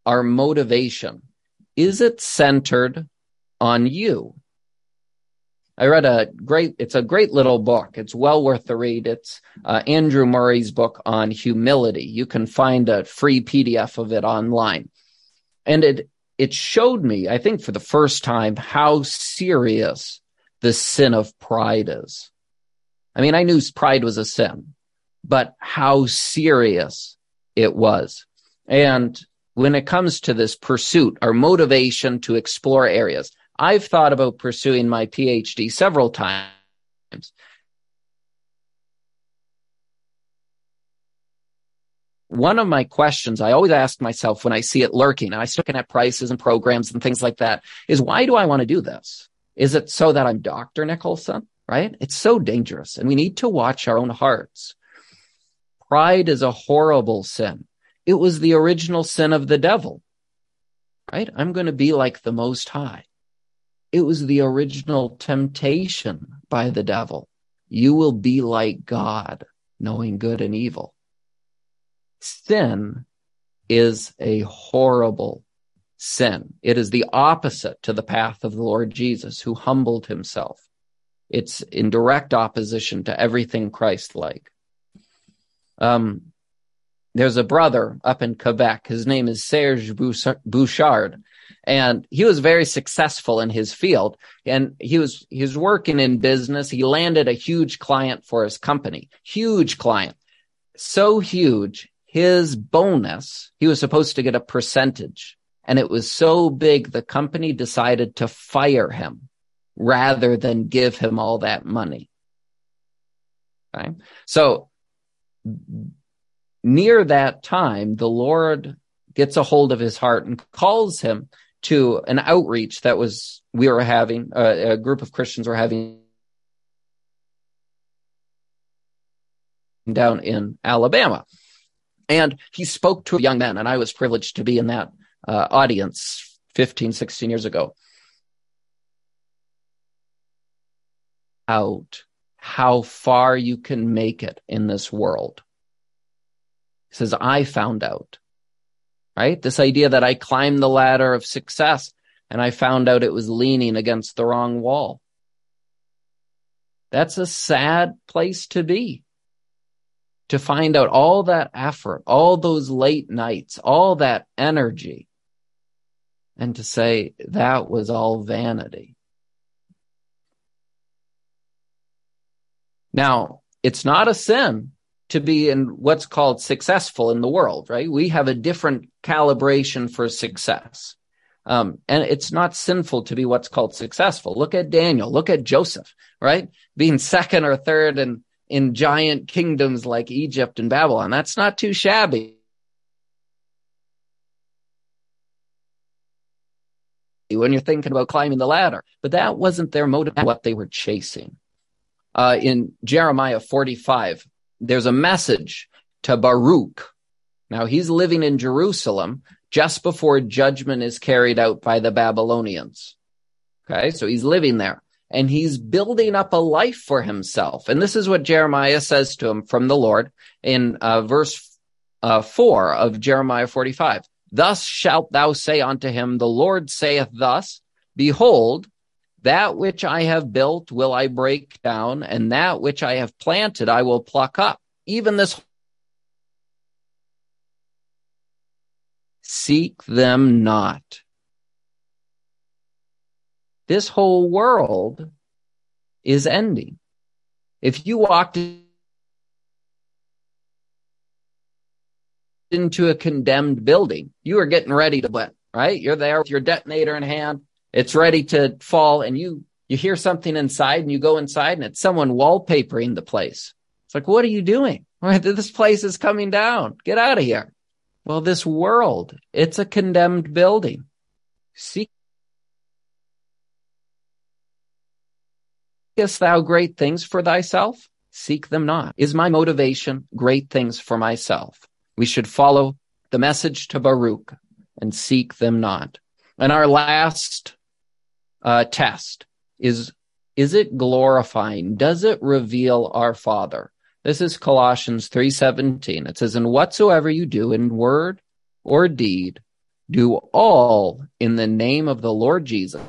our motivation, is it centered on you? I read it's a great little book. It's well worth the read. It's Andrew Murray's book on humility. You can find a free PDF of it online. And it showed me, I think for the first time, how serious the sin of pride is. I mean, I knew pride was a sin, but how serious it was. And when it comes to this pursuit, our motivation to explore areas, I've thought about pursuing my PhD several times. One of my questions I always ask myself when I see it lurking, and I start looking at prices and programs and things like that, is why do I want to do this? Is it so that I'm Dr. Nicholson, right? It's so dangerous, and we need to watch our own hearts. Pride is a horrible sin. It was the original sin of the devil, right? I'm going to be like the Most High. It was the original temptation by the devil. You will be like God, knowing good and evil. Sin is a horrible sin. It is the opposite to the path of the Lord Jesus, who humbled himself. It's in direct opposition to everything Christ-like. There's a brother up in Quebec. His name is Serge Bouchard. And he was very successful in his field. And he was working in business. He landed a huge client for his company. Huge client. So huge, his bonus, he was supposed to get a percentage. And it was so big, the company decided to fire him rather than give him all that money. Okay? So near that time, the Lord gets a hold of his heart and calls him to an outreach that we were having, a group of Christians were having down in Alabama. And he spoke to young men, and I was privileged to be in that audience 15, 16 years ago. Out how far you can make it in this world. He says, I found out. Right? This idea that I climbed the ladder of success and I found out it was leaning against the wrong wall. That's a sad place to be. To find out all that effort, all those late nights, all that energy, and to say that was all vanity. Now, it's not a sin to be in what's called successful in the world, right? We have a different calibration for success. And it's not sinful to be what's called successful. Look at Daniel, look at Joseph, right? Being second or third in giant kingdoms like Egypt and Babylon. That's not too shabby. When you're thinking about climbing the ladder. But that wasn't their motive, what they were chasing. In Jeremiah 45, there's a message to Baruch. Now, he's living in Jerusalem just before judgment is carried out by the Babylonians. Okay, so he's living there. And he's building up a life for himself. And this is what Jeremiah says to him from the Lord in verse 4 of Jeremiah 45. Thus shalt thou say unto him, the Lord saith thus, behold, that which I have built will I break down, and that which I have planted I will pluck up. Even this. Seek them not. This whole world is ending. If you walked into a condemned building, you are getting ready to blend, right? You're there with your detonator in hand. It's ready to fall, and you hear something inside, and you go inside, and it's someone wallpapering the place. It's like, what are you doing? This place is coming down. Get out of here. Well, this world, it's a condemned building. Seekest thou great things for thyself? Seek them not. Is my motivation great things for myself? We should follow the message to Baruch and seek them not. And our last test is it glorifying? Does it reveal our Father? This is Colossians 3:17. It says, and whatsoever you do in word or deed, Do all in the name of the Lord Jesus,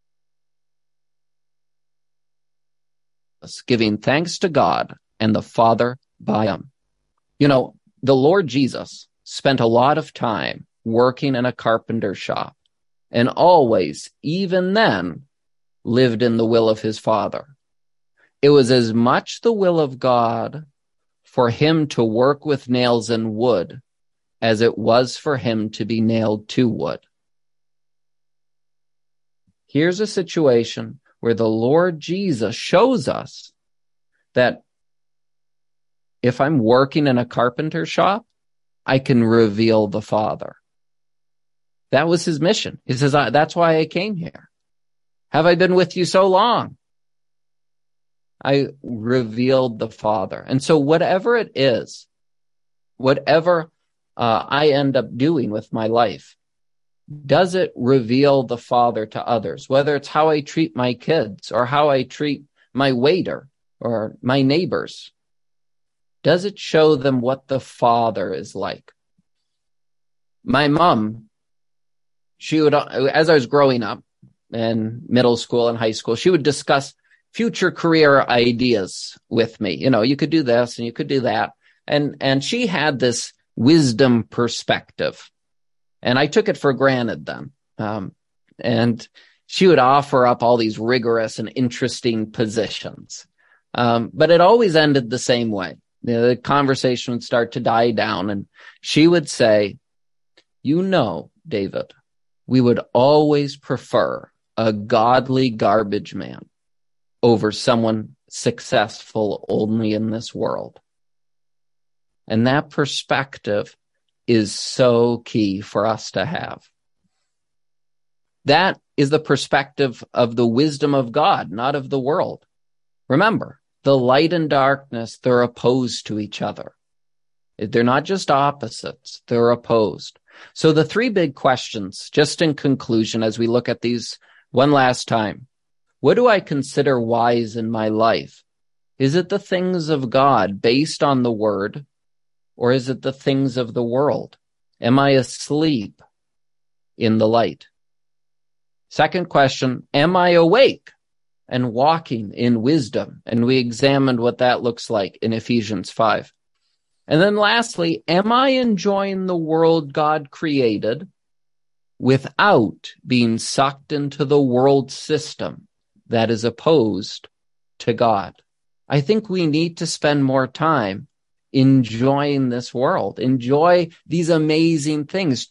giving thanks to God and the Father by him. You know, the Lord Jesus spent a lot of time working in a carpenter shop and always, even then, lived in the will of his Father. It was as much the will of God for him to work with nails and wood as it was for him to be nailed to wood. Here's a situation where the Lord Jesus shows us that if I'm working in a carpenter shop, I can reveal the Father. That was his mission. He says, that's why I came here. Have I been with you so long? I revealed the Father. And so whatever it is, whatever I end up doing with my life, does it reveal the Father to others? Whether it's how I treat my kids or how I treat my waiter or my neighbors, does it show them what the Father is like? My mom, she would, as I was growing up in middle school and high school, she would discuss future career ideas with me. You know, you could do this and you could do that. And she had this wisdom perspective. And I took it for granted then. And she would offer up all these rigorous and interesting positions. But it always ended the same way. The conversation would start to die down. And she would say, you know, David, we would always prefer a godly garbage man over someone successful only in this world. And that perspective is so key for us to have. That is the perspective of the wisdom of God, not of the world. Remember, the light and darkness, they're opposed to each other. They're not just opposites, they're opposed. So the three big questions, just in conclusion, as we look at these one last time. What do I consider wise in my life? Is it the things of God based on the Word, or is it the things of the world? Am I asleep in the light? Second question, am I awake and walking in wisdom? And we examined what that looks like in Ephesians 5. And then lastly, am I enjoying the world God created without being sucked into the world system that is opposed to God? I think we need to spend more time enjoying this world, enjoy these amazing things.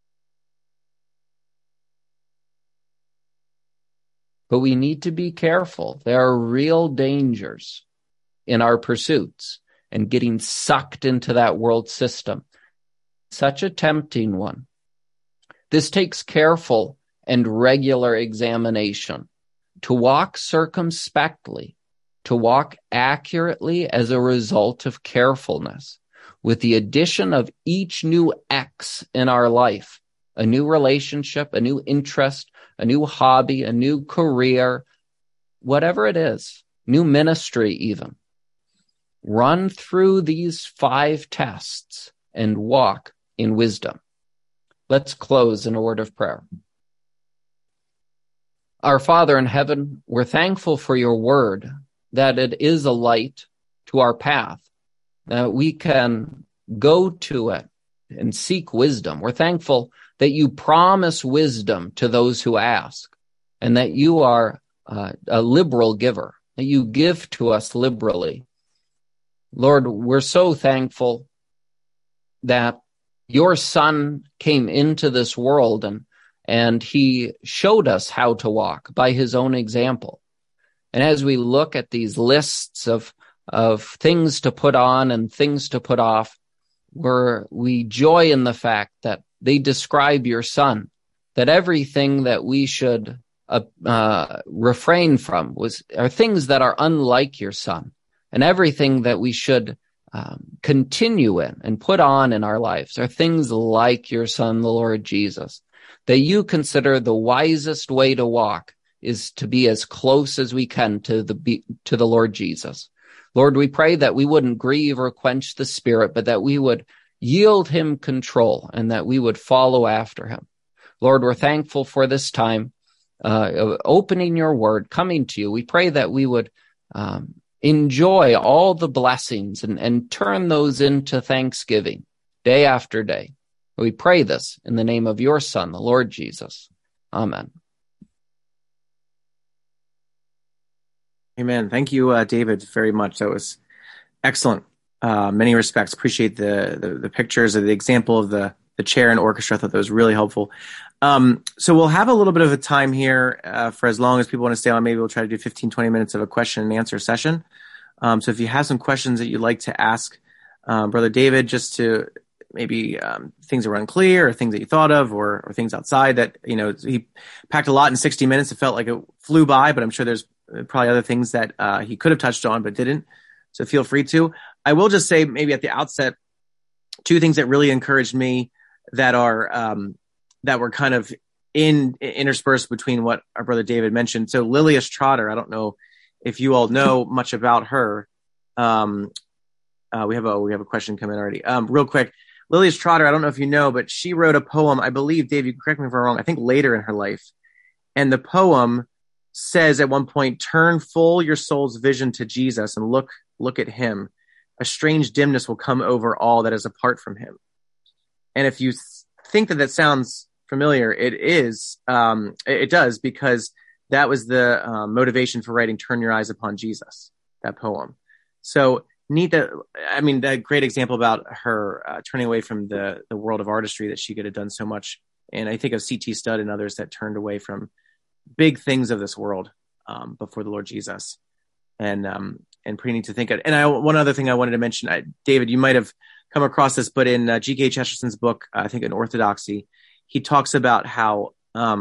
But we need to be careful. There are real dangers in our pursuits and getting sucked into that world system. Such a tempting one. This takes careful and regular examination. To walk circumspectly, to walk accurately as a result of carefulness, with the addition of each new X in our life, a new relationship, a new interest, a new hobby, a new career, whatever it is, new ministry even. Run through these 5 tests and walk in wisdom. Let's close in a word of prayer. Our Father in heaven, we're thankful for your word, that it is a light to our path, that we can go to it and seek wisdom. We're thankful that you promise wisdom to those who ask, and that you are a liberal giver, that you give to us liberally. Lord, we're so thankful that your Son came into this world and he showed us how to walk by his own example. And as we look at these lists of things to put on and things to put off, we joy in the fact that they describe your Son, that everything that we should refrain from are things that are unlike your Son, and everything that we should continue in and put on in our lives are things like your Son, the Lord Jesus, that you consider the wisest way to walk is to be as close as we can to the Lord Jesus. Lord, we pray that we wouldn't grieve or quench the Spirit, but that we would yield him control and that we would follow after him. Lord, we're thankful for this time, opening your word, coming to you. We pray that we would enjoy all the blessings and turn those into thanksgiving day after day. We pray this in the name of your Son, the Lord Jesus. Amen. Amen. Thank you, David, very much. That was excellent. Many respects. Appreciate the pictures of the example of the chair and orchestra. I thought that was really helpful. So we'll have a little bit of a time here for as long as people want to stay on. Maybe we'll try to do 15, 20 minutes of a question and answer session. So if you have some questions that you'd like to ask Brother David, just to maybe things that were unclear or things that you thought of or things outside that, he packed a lot in 60 minutes. It felt like it flew by, but I'm sure there's probably other things that he could have touched on but didn't. So feel free to. I will just say maybe at the outset, two things that really encouraged me that were kind of interspersed between what our Brother David mentioned. So Lilias Trotter, I don't know if you all know much about her. We have a question come in already. Real quick, Lilias Trotter, I don't know if you know, but she wrote a poem, I believe, Dave, you can correct me if I'm wrong, I think later in her life. And the poem says at one point, turn full your soul's vision to Jesus and look at him. A strange dimness will come over all that is apart from him. And if you think that sounds familiar, it is. It does, because that was the motivation for writing Turn Your Eyes Upon Jesus, that poem. So neat that, a great example about her turning away from the world of artistry that she could have done so much. And I think of C.T. Studd and others that turned away from big things of this world before the Lord Jesus. And pretty neat to think of. And one other thing I wanted to mention, David, you might have come across this, but in G.K. Chesterson's book, I think in Orthodoxy, he talks about how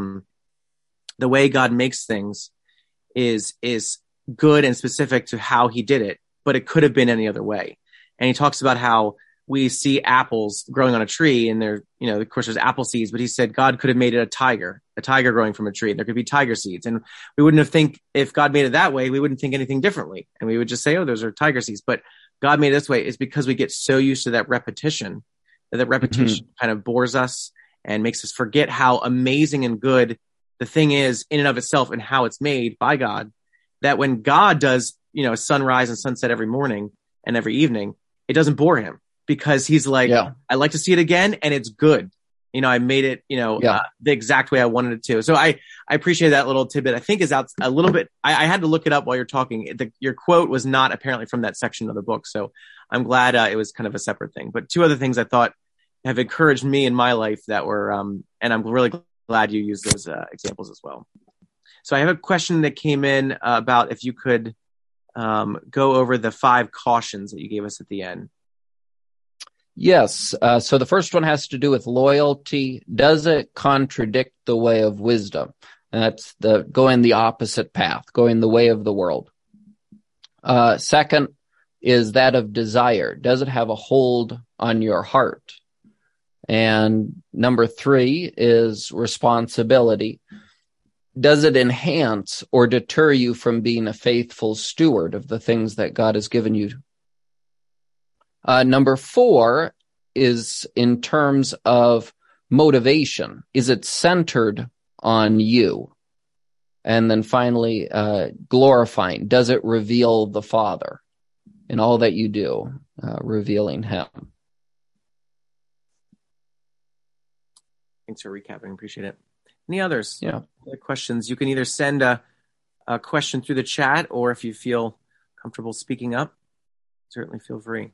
the way God makes things is good and specific to how he did it, but it could have been any other way. And he talks about how we see apples growing on a tree, and there, of course, there's apple seeds, but he said God could have made it a tiger growing from a tree. There could be tiger seeds. And we wouldn't have if God made it that way, we wouldn't think anything differently. And we would just say, oh, those are tiger seeds. But God made it this way. It's because we get so used to that repetition kind of bores us and makes us forget how amazing and good the thing is in and of itself and how it's made by God, that when God does, sunrise and sunset every morning and every evening, it doesn't bore him, because he's like, I like to see it again, and it's good. I made it, the exact way I wanted it to. So I appreciate that little tidbit. I think is out a little bit. I had to look it up while you're talking. Your quote was not apparently from that section of the book. So I'm glad it was kind of a separate thing. But two other things I thought have encouraged me in my life that were, and I'm really glad you used those examples as well. So I have a question that came in about if you could go over the 5 cautions that you gave us at the end. Yes. So the first one has to do with loyalty. Does it contradict the way of wisdom? And that's going the opposite path, going the way of the world. Second is that of desire. Does it have a hold on your heart? And number 3 is responsibility. Does it enhance or deter you from being a faithful steward of the things that God has given you? Number 4 is in terms of motivation. Is it centered on you? And then finally, glorifying. Does it reveal the Father in all that you do, revealing him? Thanks for recapping. Appreciate it. Any others? Yeah. Other questions? You can either send a question through the chat, or if you feel comfortable speaking up, certainly feel free.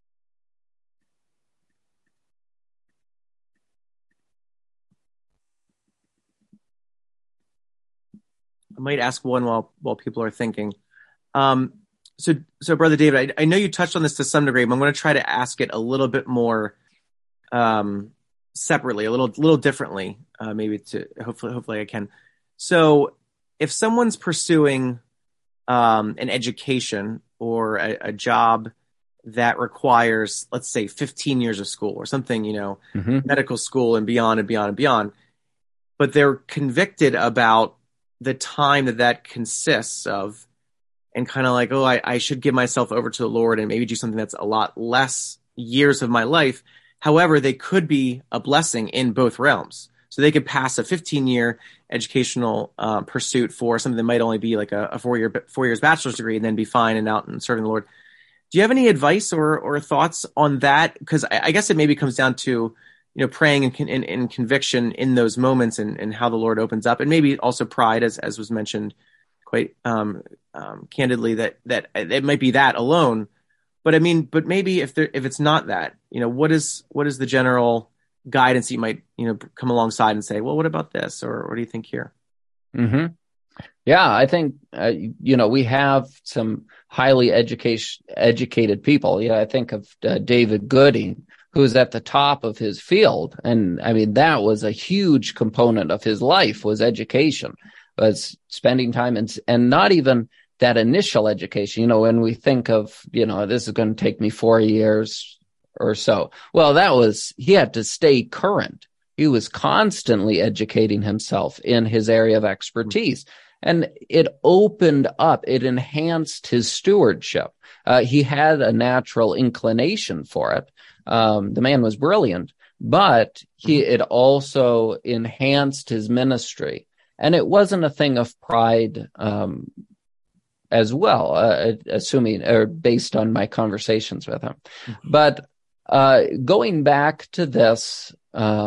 I might ask one while people are thinking. So Brother David, I know you touched on this to some degree, but I'm going to try to ask it a little bit more separately, a little differently, maybe to hopefully I can. So if someone's pursuing an education or a job that requires, let's say, 15 years of school or something, medical school and beyond and beyond and beyond, but they're convicted about the time that consists of, and kind of like, oh, I should give myself over to the Lord and maybe do something that's a lot less years of my life. However, they could be a blessing in both realms. So they could pass a 15-year educational pursuit for something that might only be like a 4 years bachelor's degree and then be fine and out and serving the Lord. Do you have any advice or thoughts on that? Because I guess it maybe comes down to, praying in conviction in those moments and how the Lord opens up, and maybe also pride, as was mentioned quite candidly, that it might be that alone. But maybe if it's not that, what is the general guidance that you might come alongside and say, well, what about this, or what do you think here? Mm-hmm. Yeah, I think we have some highly educated people. I think of David Gooding, who's at the top of his field, and that was a huge component of his life, was education, was spending time and not even that initial education. When we think of this is going to take me 4 years or so, well, he had to stay current. He was constantly educating himself in his area of expertise. And it opened up, it enhanced his stewardship. He had a natural inclination for it. The man was brilliant, but it also enhanced his ministry. And it wasn't a thing of pride as well, assuming or based on my conversations with him. But going back to this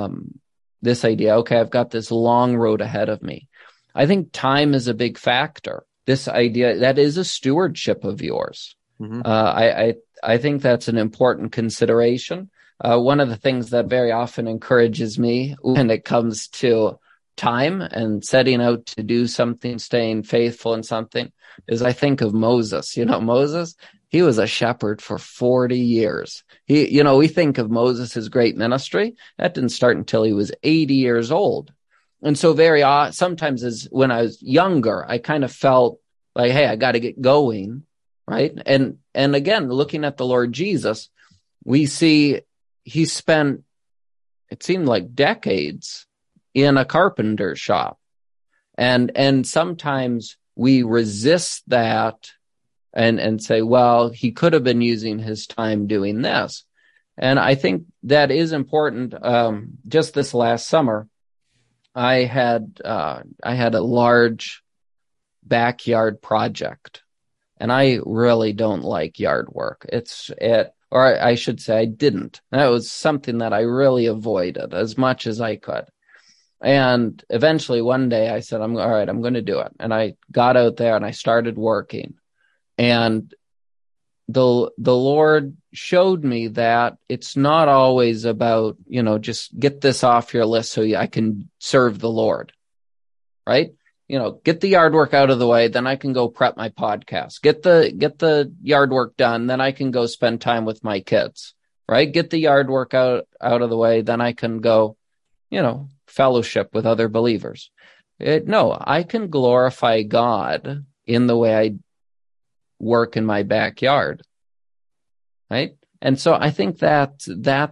idea, okay, I've got this long road ahead of me. I think time is a big factor. This idea, that is a stewardship of yours. Mm-hmm. I think that's an important consideration. One of the things that very often encourages me when it comes to time and setting out to do something, staying faithful in something, is I think of Moses. Moses, he was a shepherd for 40 years. We think of Moses' great ministry. That didn't start until he was 80 years old. And so sometimes when I was younger, I kind of felt like, hey, I got to get going, right? And again, looking at the Lord Jesus, we see he spent, it seemed like decades in a carpenter's shop. And sometimes we resist that and say, well, he could have been using his time doing this. And I think that is important. Just this last summer, I had a large backyard project, and I really don't like yard work. Or I should say I didn't. That was something that I really avoided as much as I could. And eventually one day I said, all right, I'm going to do it. And I got out there and I started working. And the Lord showed me that it's not always about, just get this off your list so I can serve the Lord, right? Get the yard work out of the way, then I can go prep my podcast. Get the yard work done, then I can go spend time with my kids, right? Get the yard work out of the way, then I can go, fellowship with other believers. No, I can glorify God in the way I work in my backyard, right? And so I think that's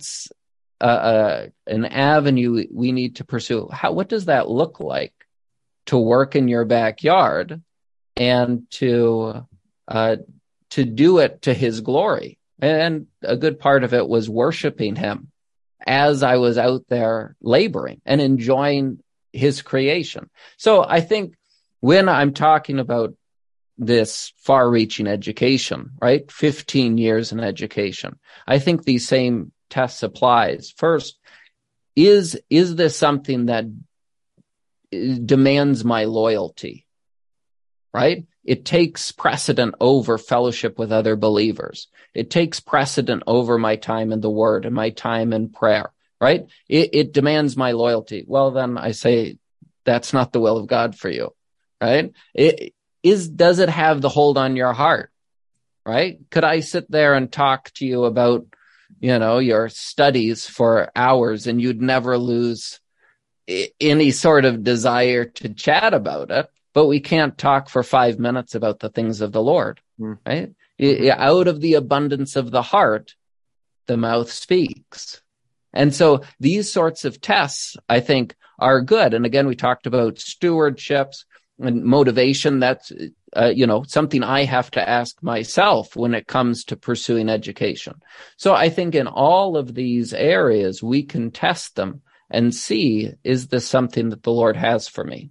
an avenue we need to pursue. What does that look like, to work in your backyard and to do it to his glory? And a good part of it was worshiping him as I was out there laboring and enjoying his creation. So I think when I'm talking about this far-reaching education, right? 15 years in education, I think these same tests applies. First, is this something that demands my loyalty, right? It takes precedent over fellowship with other believers. It takes precedent over my time in the Word and my time in prayer, right? It demands my loyalty. Well, then I say that's not the will of God for you, right? Does it have the hold on your heart, right? Could I sit there and talk to you about, your studies for hours and you'd never lose any sort of desire to chat about it, but we can't talk for 5 minutes about the things of the Lord, right? Out of the abundance of the heart, the mouth speaks. And so these sorts of tests, I think, are good. And again, we talked about stewardships and motivation. That's, something I have to ask myself when it comes to pursuing education. So I think in all of these areas, we can test them and see, is this something that the Lord has for me?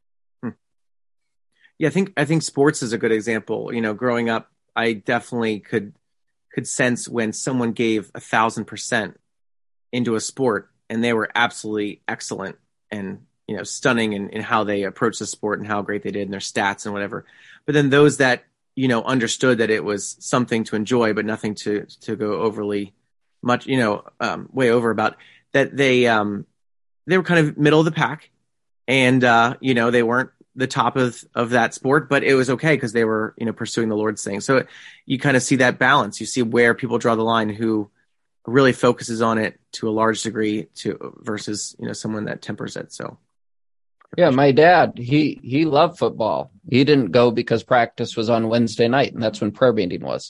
Yeah, I think sports is a good example. Growing up, I definitely could sense when someone gave 1,000% into a sport and they were absolutely excellent and stunning in how they approached the sport and how great they did in their stats and whatever. But then those that understood that it was something to enjoy but nothing to go overly much way over about, that they were kind of middle of the pack, and they weren't the top of that sport, but it was okay because they were pursuing the Lord's thing. So you kind of see that balance. You see where people draw the line, who really focuses on it to a large degree versus someone that tempers it. So yeah, my dad, he loved football. He didn't go because practice was on Wednesday night, and that's when prayer meeting was.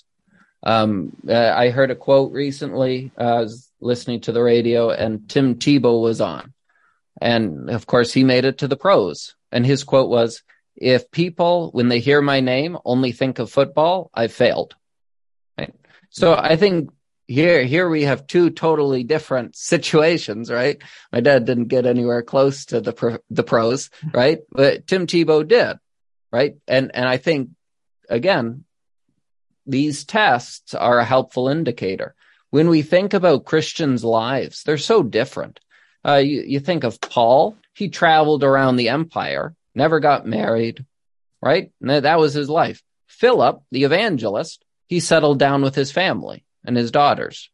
I heard a quote recently. I was listening to the radio, and Tim Tebow was on. And of course, he made it to the pros. And his quote was, "If people, when they hear my name, only think of football, I've failed." Right? So I think here we have two totally different situations, right? My dad didn't get anywhere close to the pros, right? But Tim Tebow did, right? And I think, again, these tests are a helpful indicator. When we think about Christians' lives, they're so different. You think of Paul, he traveled around the empire, never got married, right? That was his life. Philip, the evangelist, he settled down with his family and his daughters.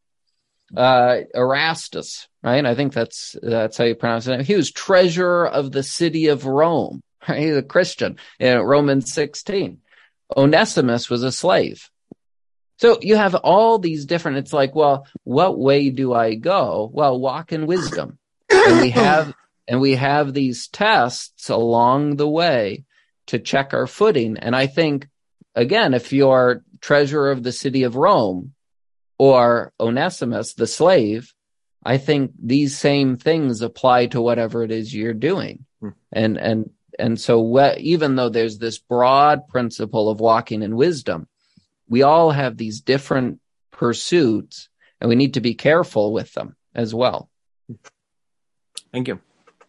Erastus, right? I think that's how you pronounce it. He was treasurer of the city of Rome, right? He's a Christian in Romans 16. Onesimus was a slave. So you have all these different, it's like, well, what way do I go? Well, walk in wisdom. And we have these tests along the way to check our footing. And I think, again, if you're treasurer of the city of Rome or Onesimus, the slave, I think these same things apply to whatever it is you're doing. And so even though there's this broad principle of walking in wisdom, we all have these different pursuits, and we need to be careful with them as well. Thank you.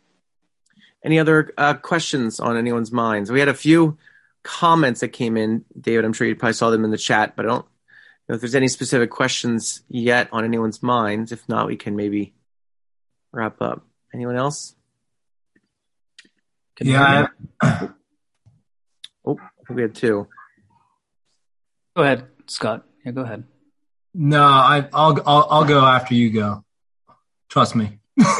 Any other questions on anyone's minds? We had a few comments that came in, David. I'm sure you probably saw them in the chat, but I don't know if there's any specific questions yet on anyone's minds. If not, we can maybe wrap up. Anyone else? Yeah. I think we had two. Go ahead, Scott. Yeah, go ahead. No, I'll go after you go. Trust me.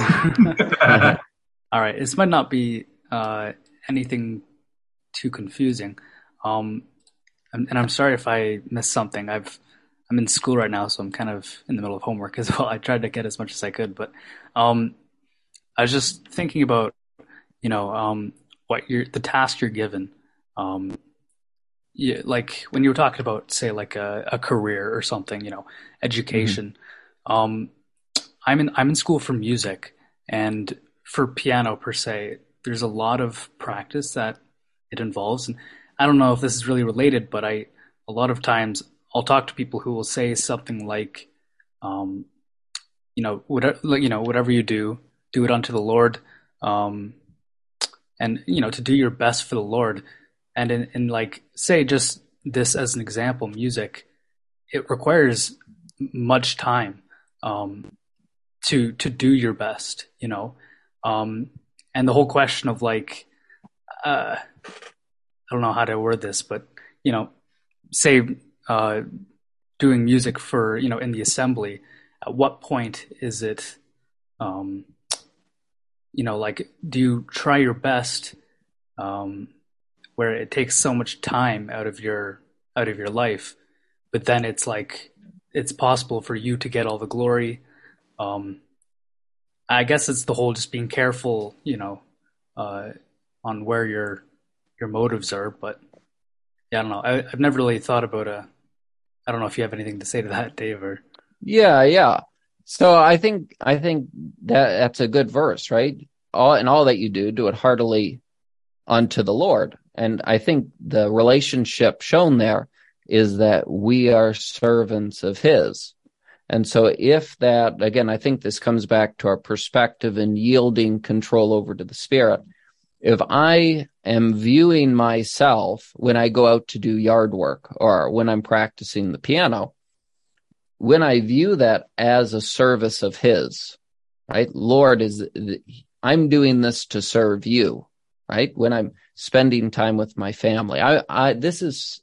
All right. This might not be anything too confusing, and I'm sorry if I missed something. I'm in school right now, so I'm kind of in the middle of homework as well. I tried to get as much as I could, but I was just thinking about what the task you're given. Like when you were talking about, say, like a career or something, education. Mm-hmm. I'm in school for music, and for piano per se, there's a lot of practice that it involves. And I don't know if this is really related, but a lot of times I'll talk to people who will say something like, whatever you do it unto the Lord, and to do your best for the Lord. And in like, say, just this as an example, music, it requires much time to do your best, and the whole question of like, I don't know how to word this, but say doing music for in the assembly, at what point is it, like, do you try your best? Where it takes so much time out of your life, but then it's like it's possible for you to get all the glory. I guess it's the whole just being careful, on where your motives are. But yeah, I don't know. I've never really thought about I don't know if you have anything to say to that, Dave. Or Yeah. So I think that's a good verse, right? All that you do it heartily unto the Lord. And I think the relationship shown there is that we are servants of His. And so if that, again, I think this comes back to our perspective in yielding control over to the Spirit. If I am viewing myself when I go out to do yard work or when I'm practicing the piano, when I view that as a service of His, right? Lord, I'm doing this to serve you, right? When I'm spending time with my family, this is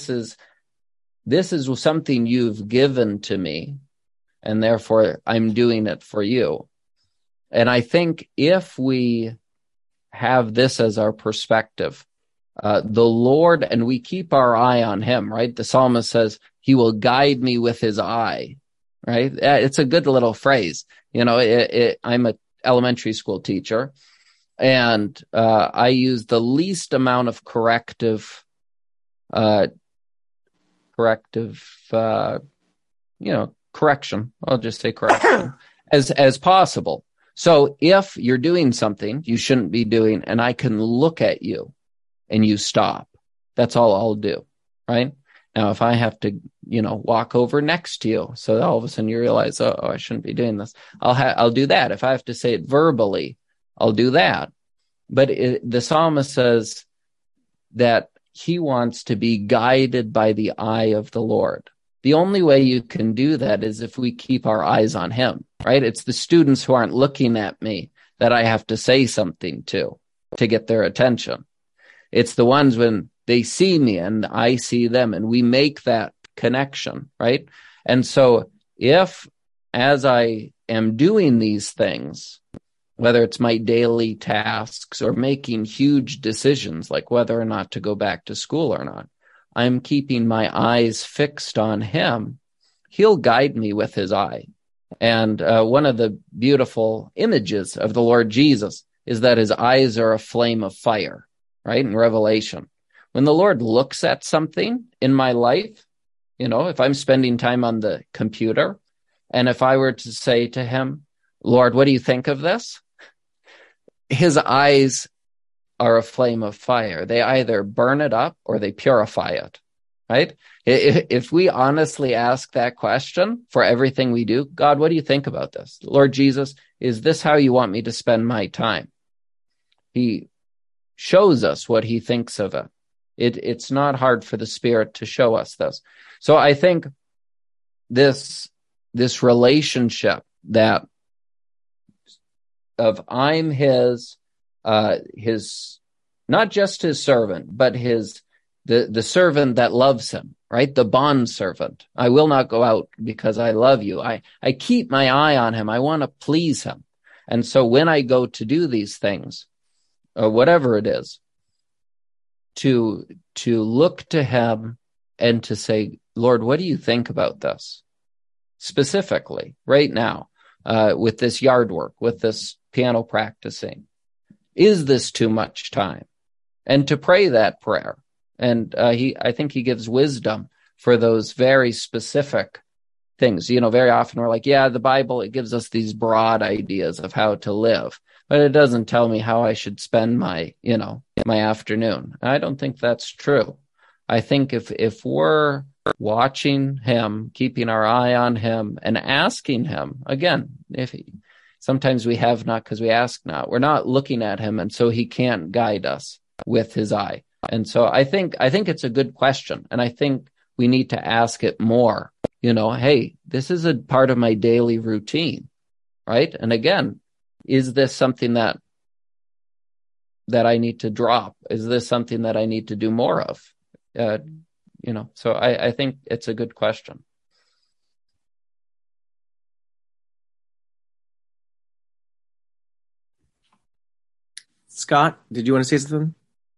something you've given to me, and therefore I'm doing it for you. And I think if we have this as our perspective, the Lord, and we keep our eye on Him, right? The psalmist says, He will guide me with His eye, right? It's a good little phrase. I'm an elementary school teacher, and I use the least amount of corrective, correction. I'll just say correction as possible. So if you're doing something you shouldn't be doing, and I can look at you and you stop, that's all I'll do, right? Now, if I have to, walk over next to you, so all of a sudden you realize, oh, I shouldn't be doing this, I'll do that. If I have to say it verbally, I'll do that. But the psalmist says that he wants to be guided by the eye of the Lord. The only way you can do that is if we keep our eyes on Him, right? It's the students who aren't looking at me that I have to say something to get their attention. It's the ones when they see me and I see them, and we make that connection, right? And so if, as I am doing these things, whether it's my daily tasks or making huge decisions like whether or not to go back to school or not, I'm keeping my eyes fixed on Him, He'll guide me with His eye. And one of the beautiful images of the Lord Jesus is that His eyes are a flame of fire, right? In Revelation. When the Lord looks at something in my life, if I'm spending time on the computer, and if I were to say to Him, Lord, what do you think of this? His eyes are a flame of fire. They either burn it up or they purify it, right? If we honestly ask that question for everything we do, God, what do you think about this? Lord Jesus, is this how you want me to spend my time? He shows us what He thinks of it. It's not hard for the Spirit to show us this. So I think this relationship that of I'm His, not just His servant, but the servant that loves Him, right? The bond servant. I will not go out because I love you. I keep my eye on Him. I want to please Him. And so when I go to do these things, or whatever it is, to look to Him and to say, Lord, what do you think about this? Specifically, right now, with this yard work, with this piano practicing, is this too much time? And to pray that prayer. And I think He gives wisdom for those very specific things. Very often we're like, the Bible, it gives us these broad ideas of how to live, but it doesn't tell me how I should spend my afternoon. I don't think that's true. I think if we're watching Him, keeping our eye on Him, and asking Him, again, sometimes we have not because we ask not. We're not looking at Him, and so He can't guide us with His eye. And so I think it's a good question, and I think we need to ask it more. Hey, this is a part of my daily routine, right? And again, is this something that I need to drop? Is this something that I need to do more of? So I think it's a good question. Scott, did you want to say something?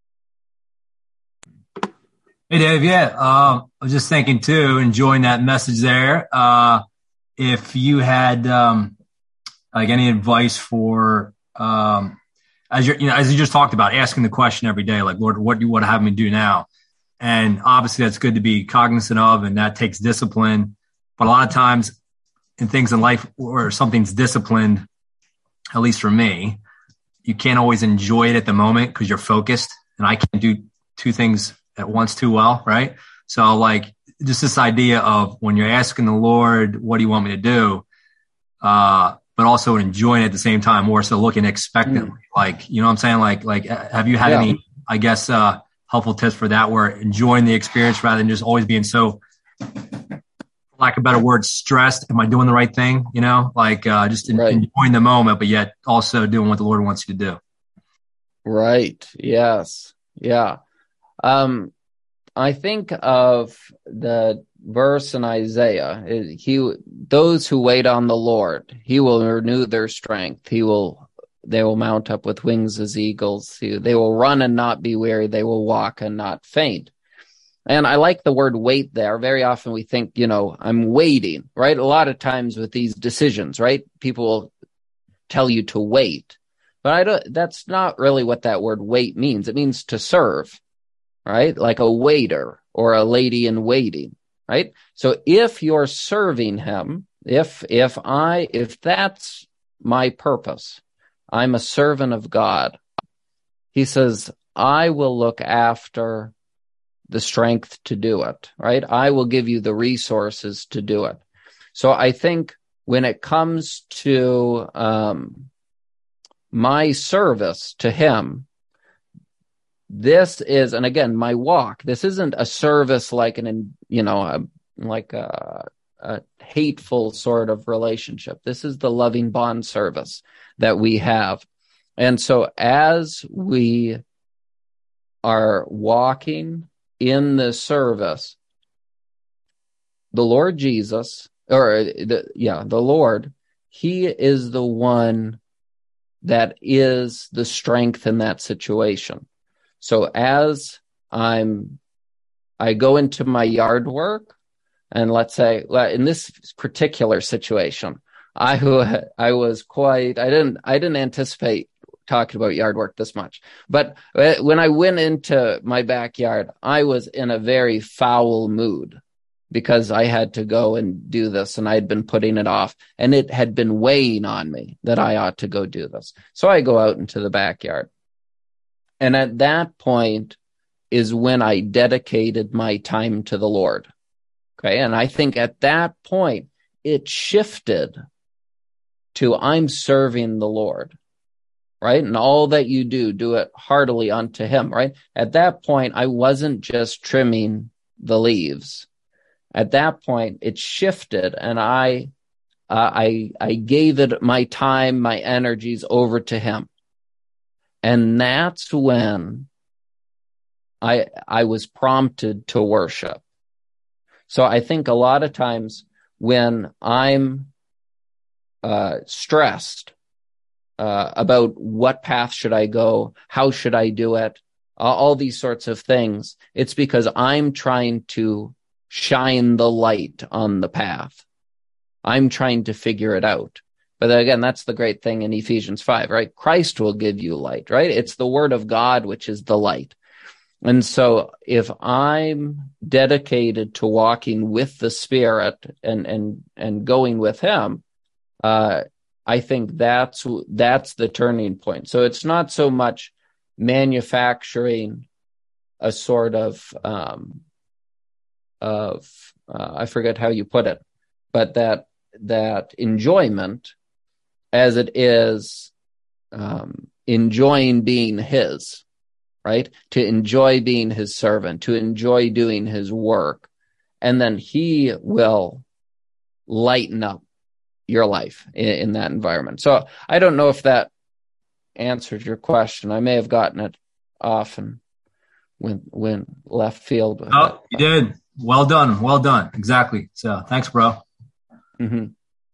Hey, Dave. Yeah. I was just thinking too, enjoying that message there. If you had, any advice for, as you just talked about, asking the question every day, like, Lord, what do you want to have me do now? And obviously that's good to be cognizant of, and that takes discipline. But a lot of times in things in life where something's disciplined, at least for me, you can't always enjoy it at the moment because you're focused, and I can't do two things at once too well, right? So like just this idea of when you're asking the Lord, what do you want me to do? But also enjoying it at the same time, more so looking expectantly. Like, you know what I'm saying? Like, have you had any, I guess, helpful tips for that, where enjoying the experience rather than just always being so, for lack of a better word, stressed? Am I doing the right thing? You know, like just enjoying the moment, but yet also doing what the Lord wants you to do. Right. Yes. Yeah. I think of the verse in Isaiah. Those who wait on the Lord, he will renew their strength. They will mount up with wings as eagles. They will run and not be weary. They will walk and not faint. And I like the word wait there. Very often we think, I'm waiting, right? A lot of times with these decisions, right? People will tell you to wait, but that's not really what that word wait means. It means to serve, right? Like a waiter or a lady in waiting, right? So if you're serving him, if that's my purpose, I'm a servant of God. He says, I will look after the strength to do it, right? I will give you the resources to do it. So I think when it comes to my service to him, this is, and again, my walk, this isn't a service like a hateful sort of relationship. This is the loving bond service that we have. And so as we are walking in this service, the Lord Jesus, the Lord, he is the one that is the strength in that situation. So as I go into my yard work, and let's say in this particular situation, I didn't anticipate talking about yard work this much, but when I went into my backyard, I was in a very foul mood because I had to go and do this, and I'd been putting it off, and it had been weighing on me that I ought to go do this. So I go out into the backyard. And at that point is when I dedicated my time to the Lord. Okay. And I think at that point, it shifted to I'm serving the Lord, right? And all that you do it heartily unto him, right? At that point, I wasn't just trimming the leaves. At that point, it shifted, and I gave it my time, my energies over to him. And that's when I was prompted to worship. So I think a lot of times when I'm stressed about what path should I go, how should I do it, all these sorts of things, it's because I'm trying to shine the light on the path. I'm trying to figure it out. But again, that's the great thing in Ephesians 5, right? Christ will give you light, right? It's the word of God, which is the light. And so if I'm dedicated to walking with the Spirit and going with him, I think that's the turning point. So it's not so much manufacturing a sort of I forget how you put it, but that enjoyment as it is enjoying being his, right? To enjoy being his servant, to enjoy doing his work. And then he will lighten up your life in that environment. So I don't know if that answered your question. I may have gotten it off and went left field. Oh, you did. Well done. Exactly. So thanks, bro. Mm-hmm.